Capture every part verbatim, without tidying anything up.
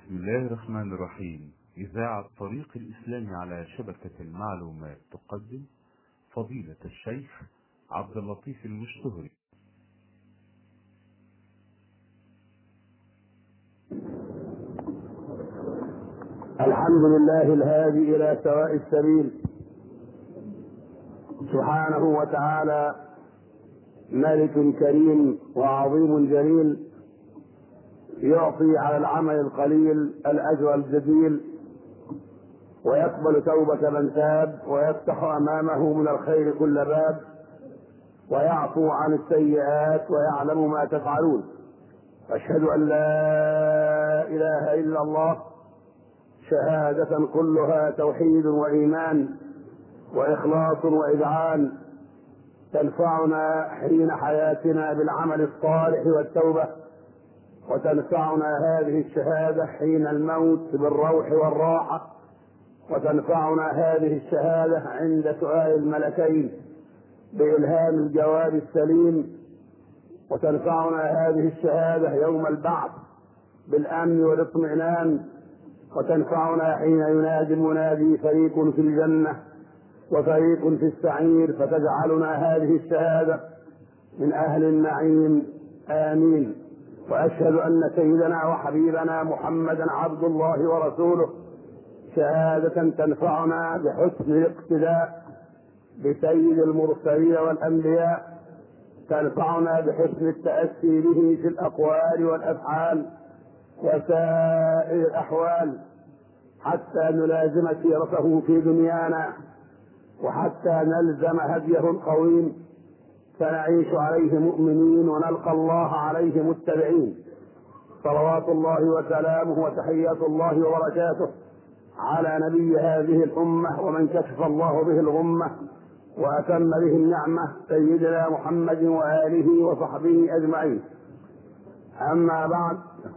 بسم الله الرحمن الرحيم. إذاعة طريق الإسلام على شبكة المعلومات تقدم فضيلة الشيخ عبد اللطيف المشتهري. الحمد لله الهادي إلى سواء السبيل سبحانه وتعالى، ملك كريم وعظيم جليل، يعطي على العمل القليل الأجر الجزيل، ويقبل توبة من تاب، ويفتح أمامه من الخير كل باب، ويعفو عن السيئات، ويعلم ما تفعلون. أشهد أن لا إله إلا الله شهادة كلها توحيد وإيمان وإخلاص وإذعان، تنفعنا حين حياتنا بالعمل الصالح والتوبة، وتنفعنا هذه الشهادة حين الموت بالروح والراحة، وتنفعنا هذه الشهادة عند سؤال الملكين بإلهام الجواب السليم، وتنفعنا هذه الشهادة يوم البعث بالأمن والاطمئنان، وتنفعنا حين ينادي المنادي فريق في الجنة وفريق في السعير، فتجعلنا هذه الشهادة من أهل النعيم. آمين. وأشهد أن سيدنا وحبيبنا محمدا عبد الله ورسوله، شهادة تنفعنا بحسن الاقتداء بسيد المرسلين والأنبياء، تنفعنا بحسن التأسي به في الأقوال والأفعال وسائر الأحوال، حتى نلازم سيرته في دنيانا، وحتى نلزم هديه القويم، فنعيش عليه مؤمنين ونلقى الله عليه متبعين. صلوات الله وسلامه وتحيات الله وبركاته على نبي هذه الأمة ومن كشف الله به الغمة وأتم به النعمة، سيدنا محمد وآله وصحبه أجمعين. أما بعد،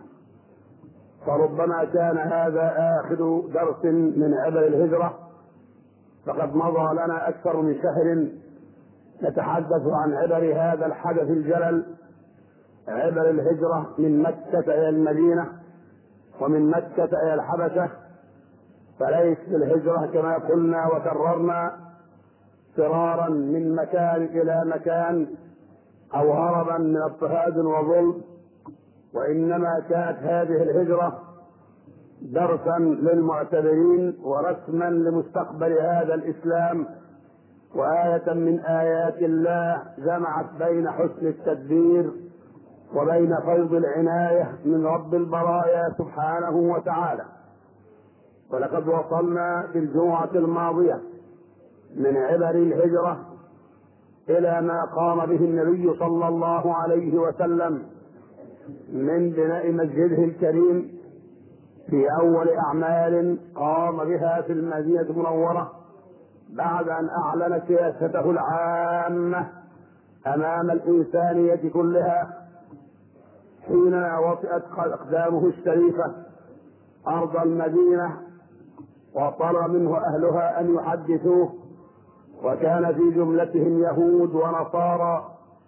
فربما كان هذا آخر درس من عبر الهجرة، فقد مضى لنا أكثر من شهر نتحدث عن عبر هذا الحدث الجلل، عبر الهجرة من مكة إلى المدينة ومن مكة إلى الحبشة. فليس الهجرة كما قلنا وكررنا فرارا من مكان إلى مكان أو هربا من اضطهاد وظلم، وإنما كانت هذه الهجرة درسا للمعتبرين ورسما لمستقبل هذا الإسلام، وآية من آيات الله جمعت بين حسن التدبير وبين فيض العناية من رب البرايا سبحانه وتعالى. ولقد وصلنا في الجمعة الماضية من عبر الهجرة إلى ما قام به النبي صلى الله عليه وسلم من بناء مسجده الكريم في أول أعمال قام بها في المدينة المنورة، بعد أن أعلن سياسته العامة أمام الإنسانية كلها، حين وطئت أقدامه الشريفة أرض المدينة وطلب منه أهلها أن يحدثوه، وكان في جملتهم يهود ونصارى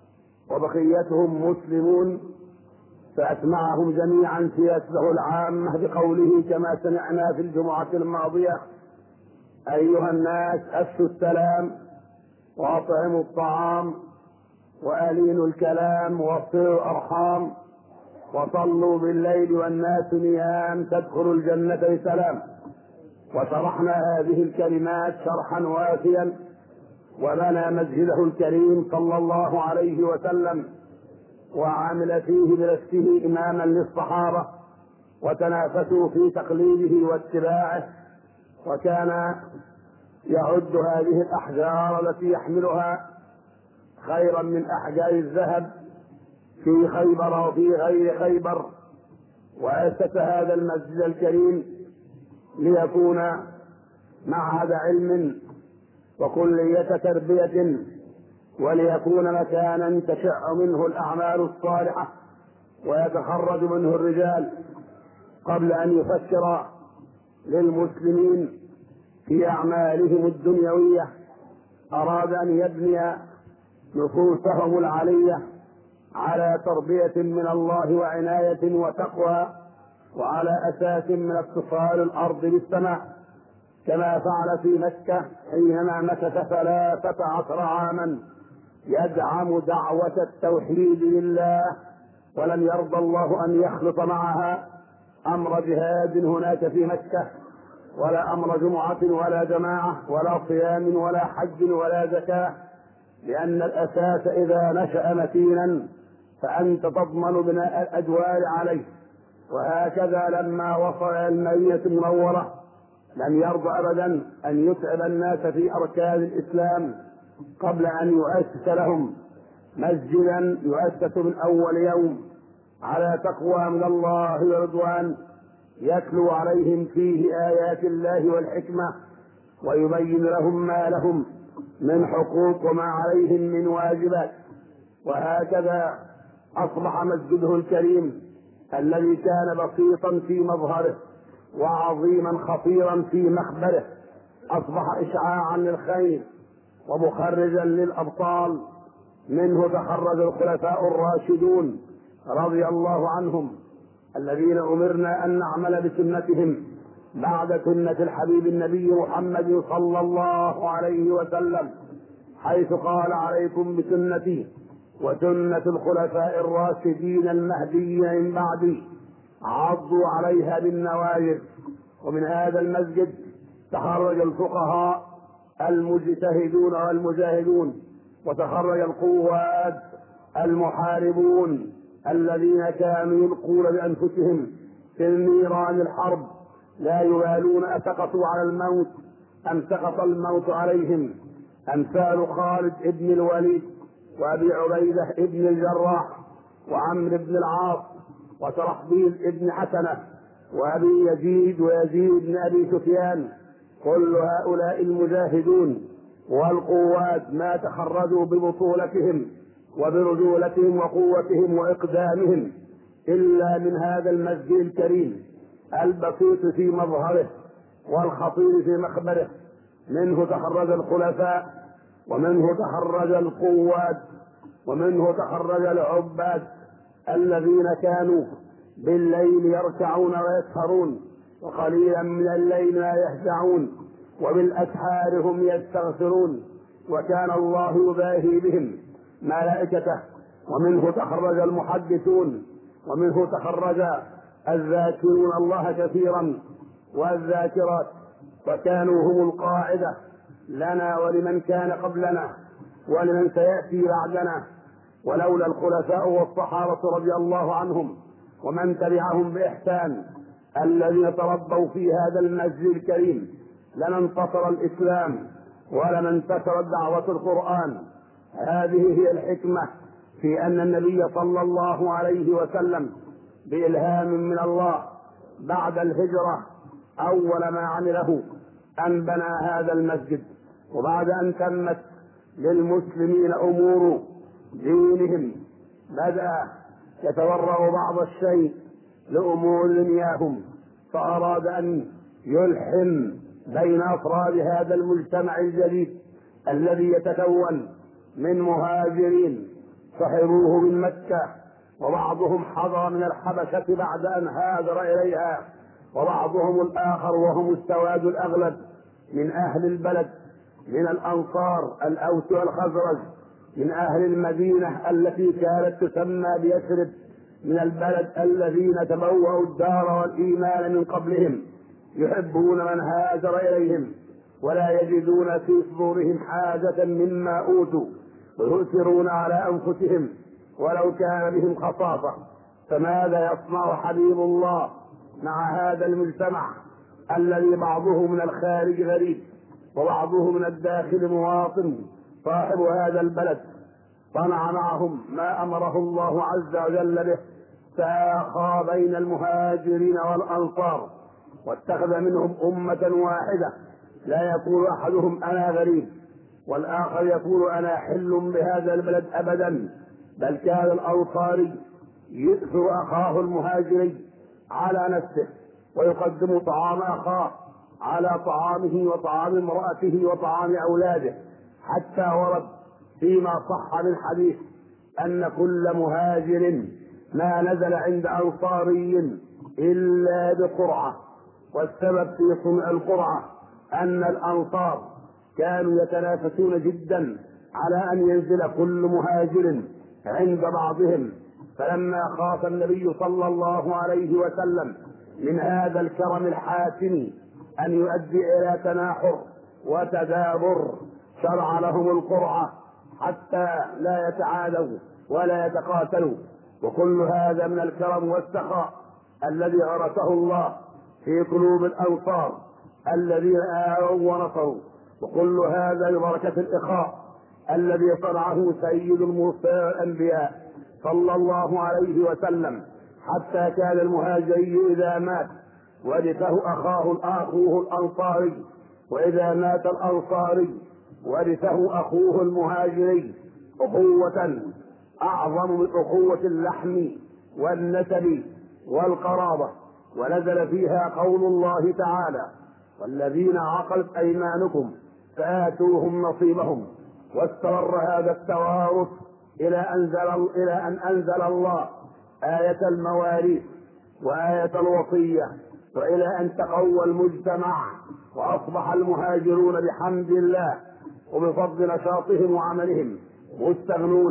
وبقيتهم مسلمون، فأسمعهم جميعا سياسته العامة بقوله كما سمعنا في الجمعة الماضية: أيها الناس، أفشوا السلام وأطعموا الطعام وألينوا الكلام وصلوا الأرحام وصلوا بالليل والناس نيام تدخلوا الجنة بسلام. وشرحنا هذه الكلمات شرحا وافيا، وبنى مسجده الكريم صلى الله عليه وسلم، وعمل فيه بنفسه إماما للصحابة، وتنافسوا في تقليده واتباعه، وكان يعد هذه الأحجار التي يحملها خيرا من أحجار الذهب في خيبر وفي غير خيبر. وأسس هذا المسجد الكريم ليكون معهد علم وكلية تربية، وليكون مكانا تشع منه الأعمال الصالحة ويتخرج منه الرجال، قبل أن يفكر للمسلمين في أعمالهم الدنيوية. أراد أن يبني نفوسهم العلية على تربية من الله وعناية وتقوى وعلى أساس من اتصال الأرض بالسماء، كما فعل في مكة حينما مكث ثلاثة عشر عاما يدعم دعوة التوحيد لله، ولم يرضى الله أن يخلط معها أمر جهاد هناك في مكة، ولا أمر جمعة ولا جماعة ولا صيام ولا حج ولا زكاة، لأن الأساس إذا نشأ متينا فأنت تضمن بناء الأجوار عليه. وهكذا لما وصل إلى المدينة المنورة لم يرضى أبدا أن يتعب الناس في أركان الإسلام قبل أن يؤسس لهم مسجدا يؤسس من أول يوم على تقوى من الله ورضوان، يتلو عليهم فيه آيات الله والحكمة، ويبين لهم ما لهم من حقوق وما عليهم من واجبات. وهكذا أصبح مسجده الكريم الذي كان بسيطا في مظهره وعظيما خطيرا في مخبره أصبح إشعاعا للخير ومخرجا للأبطال. منه تخرج الخلفاء الراشدون رضي الله عنهم الذين أمرنا أن نعمل بسنتهم بعد سنة الحبيب النبي محمد صلى الله عليه وسلم، حيث قال: عليكم بسنتي وسنة الخلفاء الراشدين المهديين من بعدي، عضوا عليها بالنواجذ. ومن هذا المسجد تخرج الفقهاء المجتهدون والمجاهدون، وتخرج القواد المحاربون الذين كانوا يلقون بأنفسهم في النيران الحرب، لا يبالون أسقطوا على الموت أم سقط الموت عليهم، أمثال خالد بن الوليد وأبي عبيدة بن الجراح وعمرو بن العاص وشرحبيل بن حسنة وأبي يزيد ويزيد بن أبي سفيان. كل هؤلاء المجاهدون والقوات ما تخرجوا ببطولتهم وبرجولتهم وقوتهم وإقدامهم إلا من هذا المسجد الكريم البسيط في مظهره والخطير في مخبره. منه تخرج الخلفاء، ومنه تخرج القوات، ومنه تخرج العباد الذين كانوا بالليل يركعون ويسهرون، وقليلا من الليل لا يهجعون، وبالأسحار هم يستغفرون، وكان الله يباهي بهم ملائكته. ومنه تخرج المحدثون، ومنه تخرج الذاكرون الله كثيرا والذاكرات، وكانوا هم القاعدة لنا ولمن كان قبلنا ولمن سيأتي بعدنا. ولولا الخلفاء والصحابة رضي الله عنهم ومن تبعهم بإحسان الذين تربوا في هذا المسجد الكريم لما انتصر الإسلام ولما انتشرت دعوة القرآن. هذه هي الحكمة في أن النبي صلى الله عليه وسلم بإلهام من الله بعد الهجرة أول ما عمله أن بنى هذا المسجد، وبعد أن تمت للمسلمين أمور دينهم بدأ يتورع بعض الشيء لأمور دنياهم، فأراد أن يلحم بين أفراد هذا المجتمع الجديد الذي يتكون من مهاجرين صحبوه من مكة، وبعضهم حضر من الحبشة بعد أن هاجر إليها، وبعضهم الآخر وهم السواد الأغلب من أهل البلد من الأنصار الأوس والخزرج، من أهل المدينة التي كانت تسمى بيثرب، من البلد الذين تبوأوا الدار والإيمان من قبلهم، يحبون من هاجر إليهم ولا يجدون في صدورهم حاجة مما أوتوا، ويؤثرون على أنفسهم ولو كان بهم خصاصة. فماذا يصنع حبيب الله مع هذا المجتمع الذي بعضه من الخارج غريب وبعضه من الداخل مواطن صاحب هذا البلد؟ صنع معهم ما أمره الله عز وجل به، فآخى بين المهاجرين والأنصار، واتخذ منهم أمة واحدة، لا يقول أحدهم أنا غريب والآخر يقول أنا حل بهذا البلد أبدا، بل كان الأنصاري يؤثر أخاه المهاجري على نفسه، ويقدم طعام أخاه على طعامه وطعام امرأته وطعام أولاده، حتى ورد فيما صح من حديث أن كل مهاجر ما نزل عند أنصاري إلا بقرعة. والسبب في صنع القرعة أن الأنصار كانوا يتنافسون جدا على أن ينزل كل مهاجر عند بعضهم، فلما خاف النبي صلى الله عليه وسلم من هذا الكرم الحاسم أن يؤدي إلى تناحر وتدابر شرع لهم القرعة حتى لا يتعادوا ولا يتقاتلوا. وكل هذا من الكرم والسخاء الذي غرسه الله في قلوب الأنصار الذين آووا ونصروا، وكل هذا ببركة الإخاء الذي صنعه سيد المرسلين الأنبياء صلى الله عليه وسلم، حتى كان المهاجري إذا مات ورثه أخاه أخوه الأنصاري، وإذا مات الأنصاري ورثه أخوه المهاجري، أخوة أعظم من أخوة اللحم والنسب والقرابة. ونزل فيها قول الله تعالى: والذين عقلت أيمانكم فآتوهم نصيبهم. واستمر هذا التوارث إلى أنزل إلى أن أنزل الله آية المواريث وآية الوصية، وإلى أن تقوى المجتمع وأصبح المهاجرون بحمد الله وبفضل نشاطهم وعملهم مستغنون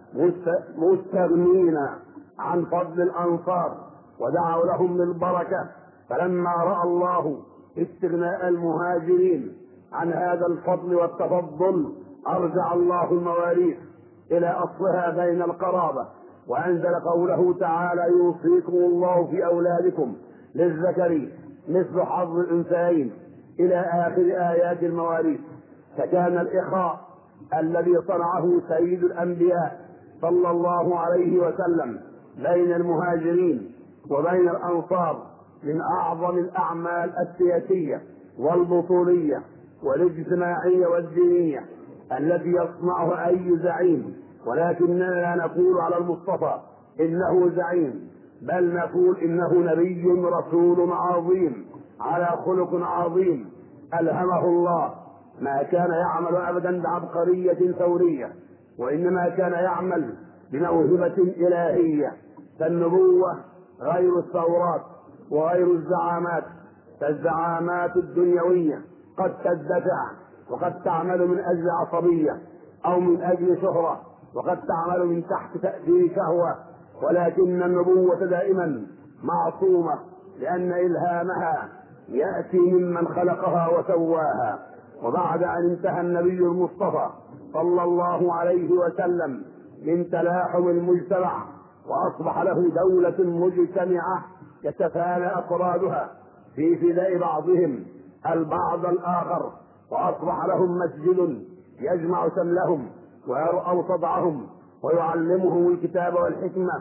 مستغنين عن فضل الأنصار، ودعوا لهم بالبركة. فلما رأى الله استغناء المهاجرين عن هذا الفضل والتفضل أرجع الله المواريث إلى أصلها بين القرابة، وأنزل قوله تعالى: يوصيكم الله في أولادكم للذكر مثل حظ الأنثيين، إلى آخر آيات المواريث. فكان الإخاء الذي صنعه سيد الأنبياء صلى الله عليه وسلم بين المهاجرين وبين الأنصار من أعظم الأعمال السياسية والبطولية والاجتماعية والدينية التي يصنعها أي زعيم. ولكننا لا نقول على المصطفى إنه زعيم، بل نقول إنه نبي رسول عظيم على خلق عظيم ألهمه الله. ما كان يعمل أبدا بعبقرية ثورية، وإنما كان يعمل بموهبة إلهية. فالنبوة غير الثورات وغير الزعامات، فالزعامات الدنيوية قد تدفع وقد تعمل من أجل عصبية أو من أجل شهرة، وقد تعمل من تحت تأثير شهوة، ولكن النبوة دائما معصومة، لأن إلهامها يأتي ممن خلقها وسواها. وبعد أن انتهى النبي المصطفى صلى الله عليه وسلم من تلاحم المجتمع وأصبح له دولة مجتمعة يتفانى أفرادها في فداء بعضهم البعض الآخر، وأصبح لهم مسجد يجمع شملهم ويرأوا صدعهم ويعلمهم الكتاب والحكمة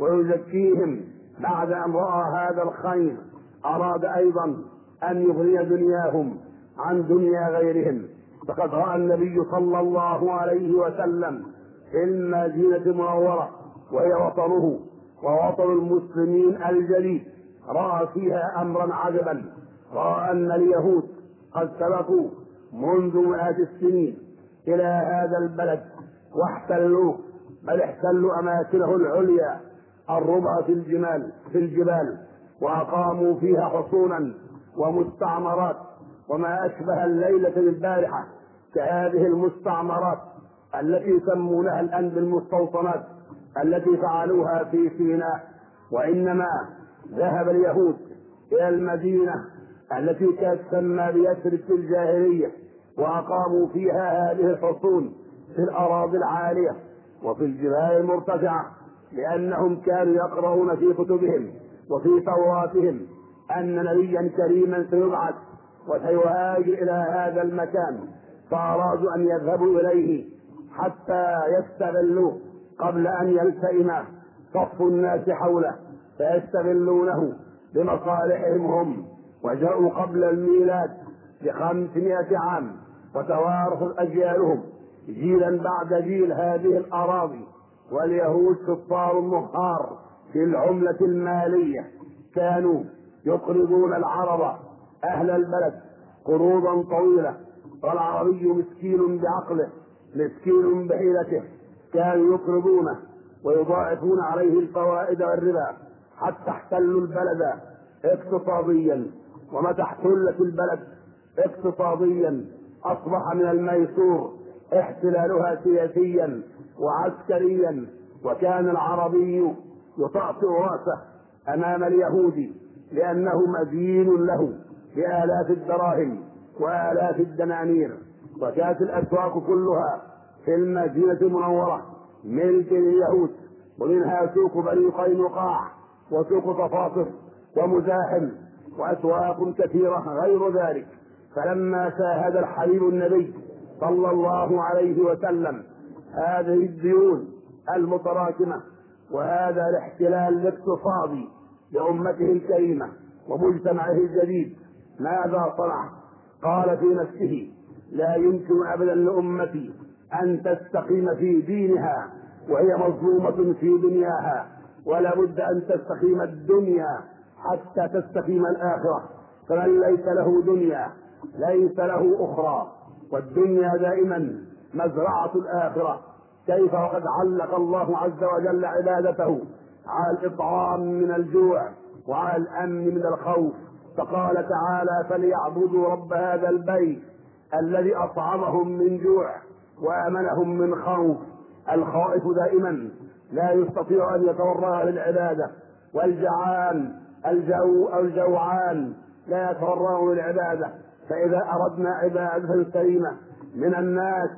ويزكيهم. بعد أن رأى هذا الخير أراد أيضا أن يغني دنياهم عن دنيا غيرهم. فقد رأى النبي صلى الله عليه وسلم في المدينة المنورة وهي وطنه ووطن المسلمين الجليل، رأى فيها أمرا عجبا. رأى أن اليهود قد سبقوا منذ مئات السنين إلى هذا البلد واحتلوه، بل احتلوا أماكنه العليا الربع في الجبال في الجبال وأقاموا فيها حصونا ومستعمرات، وما أشبه الليلة بالبارحة كهذه المستعمرات التي يسمونها الآن بالمستوطنات التي فعلوها في سيناء. وإنما ذهب اليهود إلى المدينة التي كانت تسمى بيثرب في الجاهلية، وأقاموا فيها هذه الحصون في الأراضي العالية وفي الجبال المرتفعة، لأنهم كانوا يقرؤون في كتبهم وفي توراتهم أن نبيا كريما سيبعث وسيهاجر إلى هذا المكان، فأرادوا أن يذهبوا إليه حتى يستغلوه قبل أن يلتئم صف الناس حوله فيستغلونه بمصالحهم هم. وجاءوا قبل الميلاد بخمسمائة عام، وتوارث أجيالهم جيلا بعد جيل هذه الأراضي. واليهود كفار مهار في العملة المالية، كانوا يقرضون العرب أهل البلد قروضا طويلة، والعربي مسكين بعقله مسكين بحيلته، كانوا يقرضونه ويضاعفون عليه الفوائد والربا حتى احتلوا البلد اقتصاديا، ومتى احتلت البلد اقتصاديا اصبح من الميسور احتلالها سياسيا وعسكريا. وكان العربي يطأطئ رأسه امام اليهودي لانه مدين له بآلاف الدراهم وآلاف الدنانير. وكانت الاسواق كلها في المدينة المنورة ملك لليهود، ومنها سوق بني قينقاع وسوق تفاصر ومزاحم واسواق كثيرة غير ذلك. فلما شاهد الحبيب النبي صلى الله عليه وسلم هذه الديون المتراكمة وهذا الاحتلال الاقتصادي لأمته الكريمة ومجتمعه الجديد، ماذا صنع؟ قال في نفسه: لا يمكن أبدا لأمتي أن تستقيم في دينها وهي مظلومة في دنياها، ولا بد أن تستقيم الدنيا حتى تستقيم الآخرة. فمن ليس له دنيا ليس له أخرى، والدنيا دائما مزرعة الآخرة. كيف وقد علق الله عز وجل عبادته على الإطعام من الجوع وعلى الأمن من الخوف، فقال تعالى: فليعبدوا رب هذا البيت الذي أطعمهم من جوع وآمنهم من خوف. الخائف دائما لا يستطيع أن يتورع للعبادة، والجعان الجو الجوعان لا يتورع للعبادة. فإذا أردنا عبادة كريمة من الناس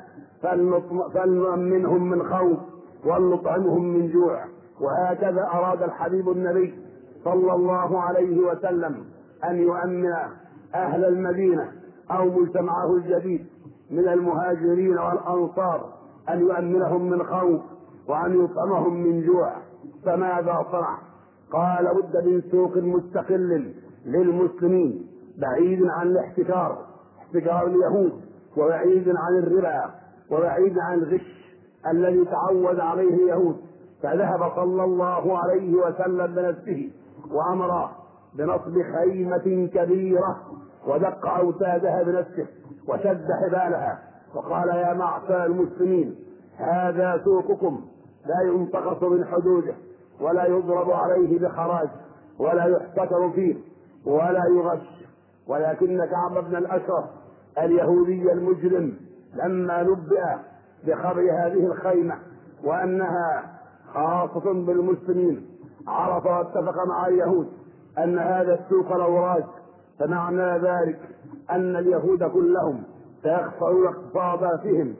فلنؤمنهم من خوف ولنطعمهم من جوع. وهكذا أراد الحبيب النبي صلى الله عليه وسلم أن يؤمن أهل المدينة أو مجتمعه الجديد من المهاجرين والأنصار، أن يؤمنهم من خوف وأن يطعمهم من جوع. فماذا صنع؟ قال: بد من سوق مستقل للمسلمين بعيد عن الاحتكار احتكار اليهود، وبعيد عن الربا، وبعيد عن الغش الذي تعود عليه اليهود. فذهب صلى الله عليه وسلم بنفسه وأمر بنصب خيمة كبيرة ودق أوتادها بنفسه وشد حبالها وقال: يا معشر المسلمين، هذا سوقكم لا ينتقص من حدوده ولا يضرب عليه بخراج ولا يحتكر فيه ولا يغش. ولكن كعب بن الأشرف اليهودي المجرم لما نبئ بخبر هذه الخيمة وأنها خاصة بالمسلمين عرف واتفق مع اليهود أن هذا السوق لوراج، فمعنى ذلك أن اليهود كلهم سيخسرون اقتصاداتهم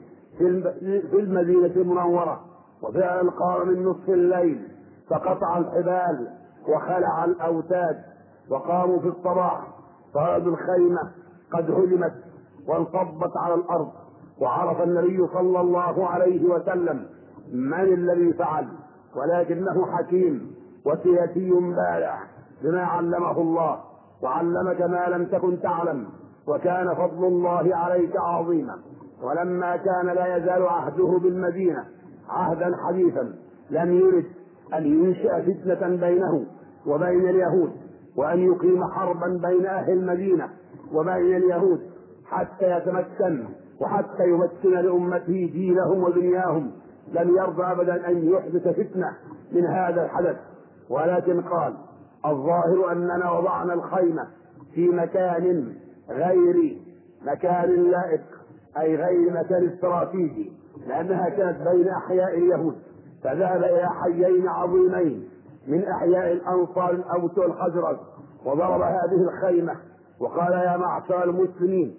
في المدينة المنورة. وفعلا قام من نصف الليل فقطع الحبال وخلع الأوتاد، وقاموا في الصباح فوجدوا الخيمة قد هدمت وانصبت على الأرض. وعرف النبي صلى الله عليه وسلم من الذي فعل، ولكنه حكيم وسياسي بارع بما علمه الله، وعلمك ما لم تكن تعلم، وكان فضل الله عليك عظيما. ولما كان لا يزال عهده بالمدينة عهدا حديثا لم يرد أن ينشئ فتنة بينه وبين اليهود، وأن يقيم حربا بين أهل المدينة وبين اليهود حتى يتمكن وحتى يمكن لأمته دينهم ودنياهم. لم يرضى أبدا أن يحدث فتنة من هذا الحدث، ولكن قال: الظاهر أننا وضعنا الخيمة في مكان غير مكان لائق، أي غير مكان استراتيجي، لأنها كانت بين أحياء اليهود. فذهب إلى حيين عظيمين من أحياء الأنصار الأوس والخزرج وضرب هذه الخيمة وقال: يا معشر المسلمين،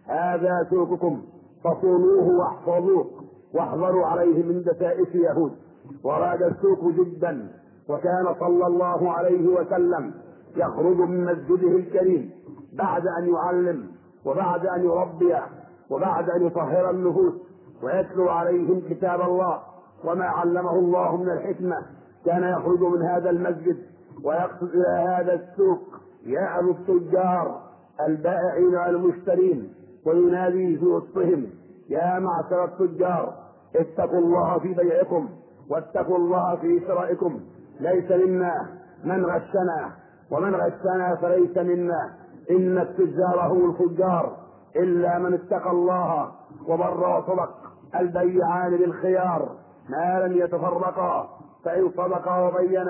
هذا سوقكم فصونوه واحفظوه واحذروا عليه من دسائس يهود. وراد السوق جدا، وكان صلى الله عليه وسلم يخرج من مسجده الكريم بعد أن يعلم وبعد أن يربي وبعد أن يطهر النفوس ويتلو عليهم كتاب الله وما علمه الله من الحكمة. كان يخرج من هذا المسجد ويقصد إلى هذا السوق يعظ التجار البائعين والمشترين وينادي في وسطهم: يا معشر التجار، اتقوا الله في بيعكم واتقوا الله في شرائكم. ليس منا من غشنا، ومن غشنا فليس منا. إن التجار هم الفجار إلا من اتقى الله وبر وصدق. البيعان بالخيار ما لم يتفرقا، فإن صدقا وبينا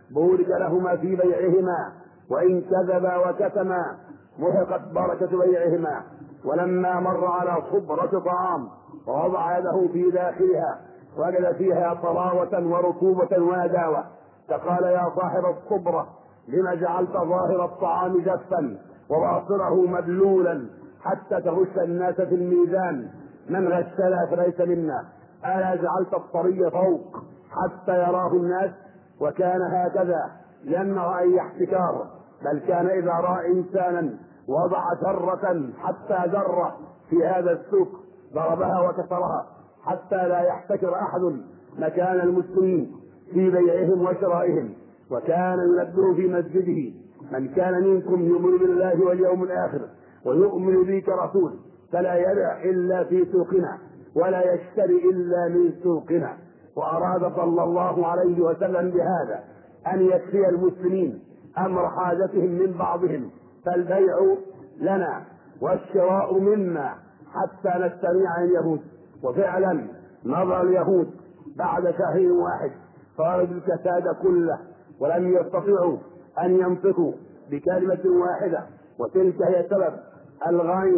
بورك لهما في بيعهما، وإن كذبا وكتما محقت بركة بيعهما. ولما مر على صبرة طعام ووضع يده في داخلها وجد فيها طراوة ورطوبة ونداوة، فقال يا صاحب الصبرة لم جعلت ظاهر الطعام جفا وباطنه مبلولا حتى تغش الناس في الميزان؟ من غشنا فليس منا. ألا جعلت الطري فوق حتى يراه الناس؟ وكان هكذا يمنع أي احتكار، بل كان إذا رأى إنسانا وضع جرة حتى جرة في هذا السوق ضربها وكسرها حتى لا يحتكر أحد مكان المسلمين في بيعهم وشرائهم. وكان ينبه في مسجده من كان منكم يؤمن بالله واليوم الآخر ويؤمن بي كرسول فلا يبع إلا في سوقنا ولا يشتري إلا من سوقنا. وأراد صلى الله عليه وسلم بهذا أن يكفي المسلمين أمر حاجتهم من بعضهم، فالبيع لنا والشراء منا حتى نستميع اليهود. وفعلا نظر اليهود بعد شهر واحد فارد الكساد كله ولم يستطيعوا أن ينطقوا بكلمة واحدة، وتلك هي سبب الغيظ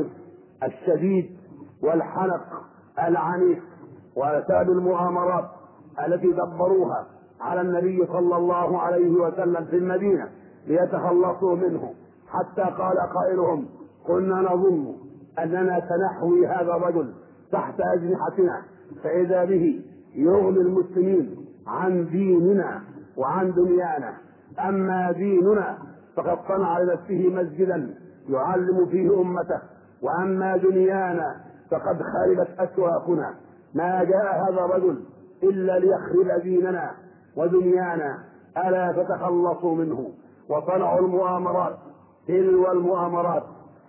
الشديد والحنق العنيف وسبب المؤامرات التي دبروها على النبي صلى الله عليه وسلم في المدينة ليتخلصوا منه، حتى قال قائلهم كنا نظن أننا سنحوي هذا الرجل تحت أجنحتنا فإذا به يغني المسلمين عن ديننا وعن دنيانا، أما ديننا فقد صنع لنفسه مسجدا يعلم فيه أمته، وأما دنيانا فقد خربت أسواقنا. ما جاء هذا الرجل إلا ليخرب ديننا ودنيانا، ألا فتخلصوا منه. وصنعوا المؤامرات تلو المؤامرات.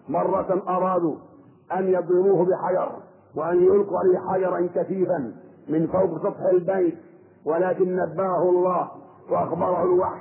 مرة أرادوا أن يضربوه بحجر وأن يلقوا عليه حجرا كثيفا من فوق سطح البيت، ولكن نبهه الله وأخبره الوحي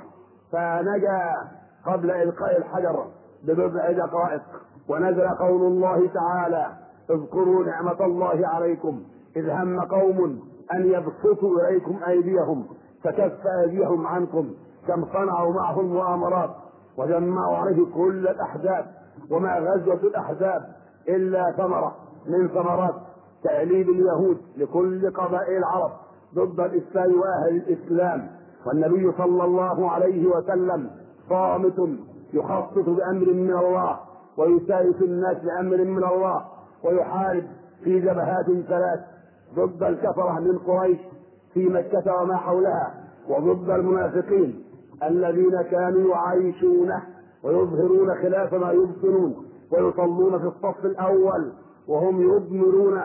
فنجا قبل إلقاء الحجر ببضع دقائق. ونزل قول الله تعالى اذكروا نعمة الله عليكم إذ هم قوم أن يبسطوا إليكم أيديهم فكف أيديهم عنكم. كم صنعوا معه المؤامرات وجمعوا عليه كل الأحزاب، وما غزوة الأحزاب إلا ثمرة من ثمرات تأليب اليهود لكل قبائل العرب ضد الإسلام وأهل الإسلام. والنبي صلى الله عليه وسلم صامت يخصص بأمر من الله ويسايس الناس بأمر من الله، ويحارب في جبهات ثلاث ضد الكفرة من قريش في مكة وما حولها، وضد المنافقين الذين كانوا يعايشونه ويظهرون خلاف ما يبطنون ويصلون في الصف الأول وهم يضمرون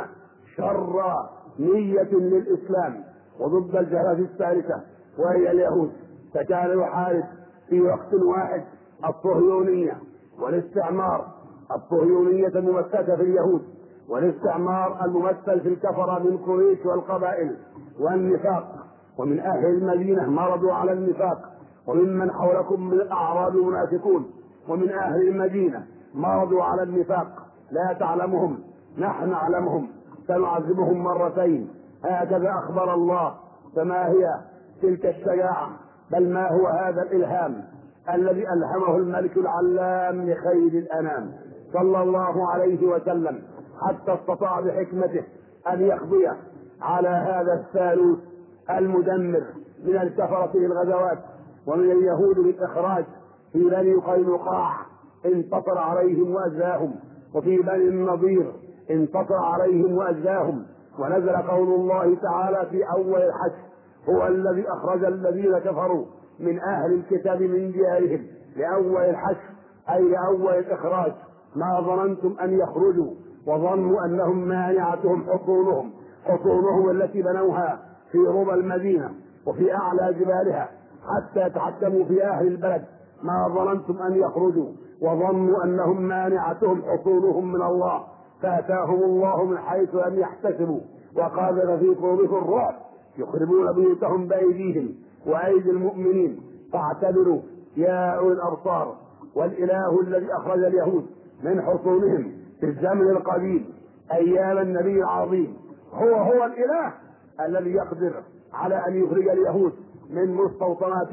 شر نية للإسلام، وضد الجهة الثالثة وهي اليهود. فكان يحارب في وقت واحد الصهيونية والاستعمار، الصهيونية الممثلة في اليهود والاستعمار الممثل في الكفرة من قريش والقبائل والنفاق. ومن أهل المدينة مرضوا على النفاق، وممن حولكم من الأعراب منافقون، ومن أهل المدينة مرضوا على النفاق لا تعلمهم نحن نعلمهم سنعذبهم مرتين، هكذا أخبر الله. فما هي تلك الشجاعة بل ما هو هذا الإلهام الذي ألهمه الملك العلام لخير الأنام صلى الله عليه وسلم، حتى استطاع بحكمته أن يقضي على هذا الثالوث المدمر من الكفرة بالغزوات ومن اليهود بالإخراج. في بني قينقاع انتصر عليهم وأجزاهم، وفي بني النضير انتصر عليهم وأجزاهم. ونزل قول الله تعالى في أول الحج هو الذي أخرج الذين كفروا من أهل الكتاب من ديارهم لأول الحج أي لأول الإخراج ما ظننتم أن يخرجوا وظنوا أنهم مانعتهم حصونهم حصونهم التي بنوها في ربى المدينة وفي أعلى جبالها حتى يتحكموا في أهل البلد ما ظننتم أن يخرجوا وظنوا أنهم مانعتهم حصونهم من الله فأتاهم الله من حيث لم يحتسبوا وقاذف في قلوبهم الرعب يخربون بيوتهم بأيديهم وأيدي المؤمنين فاعتبروا يا أولي الأبصار. والإله الذي أخرج اليهود من حصونهم في الزمن القديم أيام النبي العظيم هو هو الإله الذي يقدر على أن يخرج اليهود من مستوطناتنا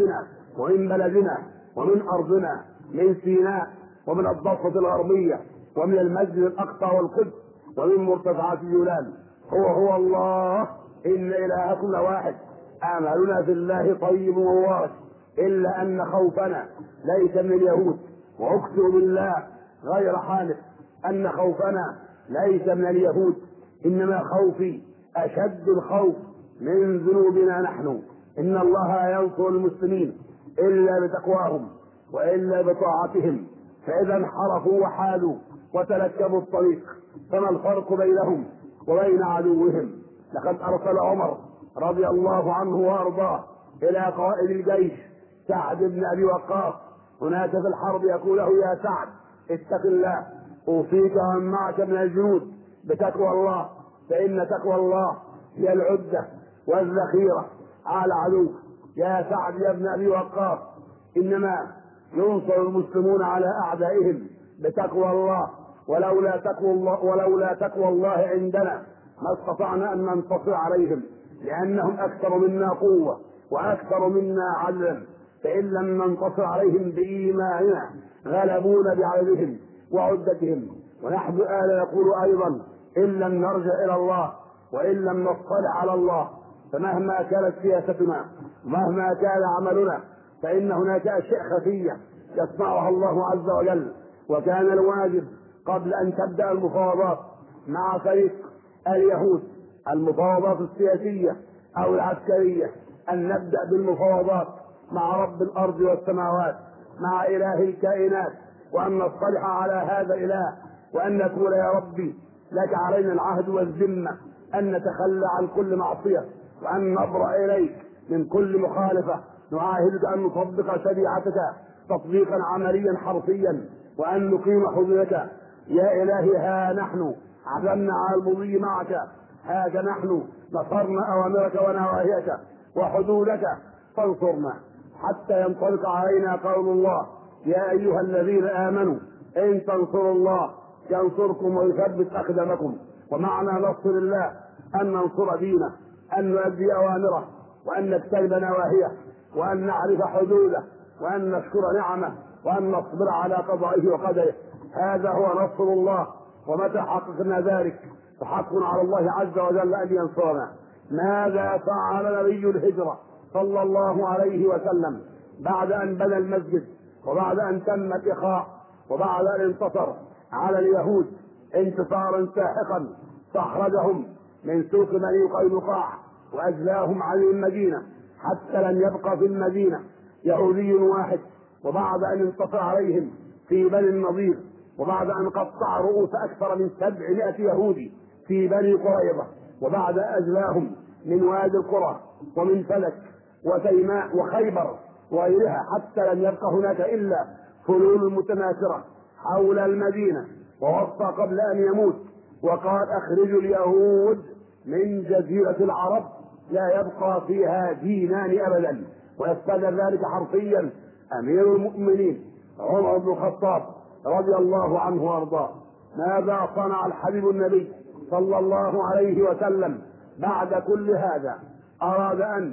ومن بلدنا ومن أرضنا، من سيناء ومن الضفة الغربية ومن المسجد الأقصى والقدس ومن مرتفعات الجولان. هو هو الله، إن إلهكم لواحد. آمالنا في الله طيب ووارث، إلا أن خوفنا ليس من اليهود، وأقسم بالله غير حالف أن خوفنا ليس من اليهود، إنما خوفي أشد الخوف من ذنوبنا نحن. إن الله ينصر المسلمين إلا بتقواهم وإلا بطاعتهم، فإذا انحرفوا وحالوا وتلكبوا الطريق فما الفرق بينهم وبين عدوهم؟ لقد أرسل عمر رضي الله عنه وأرضاه إلى قائد الجيش سعد بن أبي وقاص هناك في الحرب يقول له: يا سعد اتق الله، أوصيك ومن معك من الجنود بتقوى الله، فإن تقوى الله هي العدة والذخيرة على عدوك. يا سعد يا ابن أبي وقاص، إنما ينصر المسلمون على أعدائهم بتقوى الله، ولولا تقوى الله ولولا تقوى الله عندنا ما استطعنا أن ننتصر عليهم، لأنهم أكثر منا قوة وأكثر منا عدلا، فإن لم ننتصر عليهم بإيماننا غلبونا بعددهم وعدتهم. ونحن آل نقول أيضا: إن لم نرجع إلى الله وإن لم نصطلع على الله، فمهما كانت سياستنا مهما كان عملنا فإن هناك أشياء خفية يصنعها الله عز وجل. وكان الواجب قبل أن تبدأ المفاوضات مع فريق اليهود، المفاوضات السياسية أو العسكرية، أن نبدأ بالمفاوضات مع رب الأرض والسماوات، مع إله الكائنات، وأن نصطلح على هذا الإله، وأن نقول: يا ربي لك علينا العهد والذمة أن نتخلى عن كل معصية، وأن نبرأ إليك من كل مخالفة، نعاهدك أن نطبق شريعتك تطبيقا عمليا حرفيا، وأن نقيم حدودك. يا إلهي ها نحن عزمنا على المضي معك، هذا نحن نصرنا أوامرك ونواهيك وحدودك، فانصرنا حتى ينطلق علينا قول الله: يا أيها الذين آمنوا إن تنصروا الله ينصركم ويثبت أقدامكم. ومعنى نصر الله أن ننصر دينه، أن نؤدي أوامره، وأن نجتنب نواهيه، وأن نعرف حدوده، وأن نشكر نعمه، وأن نصبر على قضائه وقدره. هذا هو نصر الله. ومتى حققنا ذلك فحق على الله عز وجل أن ينصرنا. ماذا فعل نبي الهجرة صلى الله عليه وسلم بعد أن بنى المسجد، وبعد أن تم الإخاء، وبعد أن انتصر على اليهود انتصارا ساحقا؟ فأخرجهم من سوق بني قينقاع وأجلاهم عن المدينة حتى لم يبقى في المدينة يهودي واحد. وبعد أن انتصر عليهم في بني النضير، وبعد أن قطع رؤوس أكثر من سبعمائة يهودي في بني قريظة، وبعد أجلاهم من وادي القرى ومن فلك وتيماء وخيبر وغيرها حتى لم يبقى هناك إلا فلول متناثرة حول المدينة، ووصى قبل أن يموت وقال: أخرجوا اليهود من جزيرة العرب لا يبقى فيها دينان أبدا. ويستدل ذلك حرفيا أمير المؤمنين عمر بن الخطاب رضي الله عنه وارضاه. ماذا صنع الحبيب النبي صلى الله عليه وسلم بعد كل هذا؟ أراد أن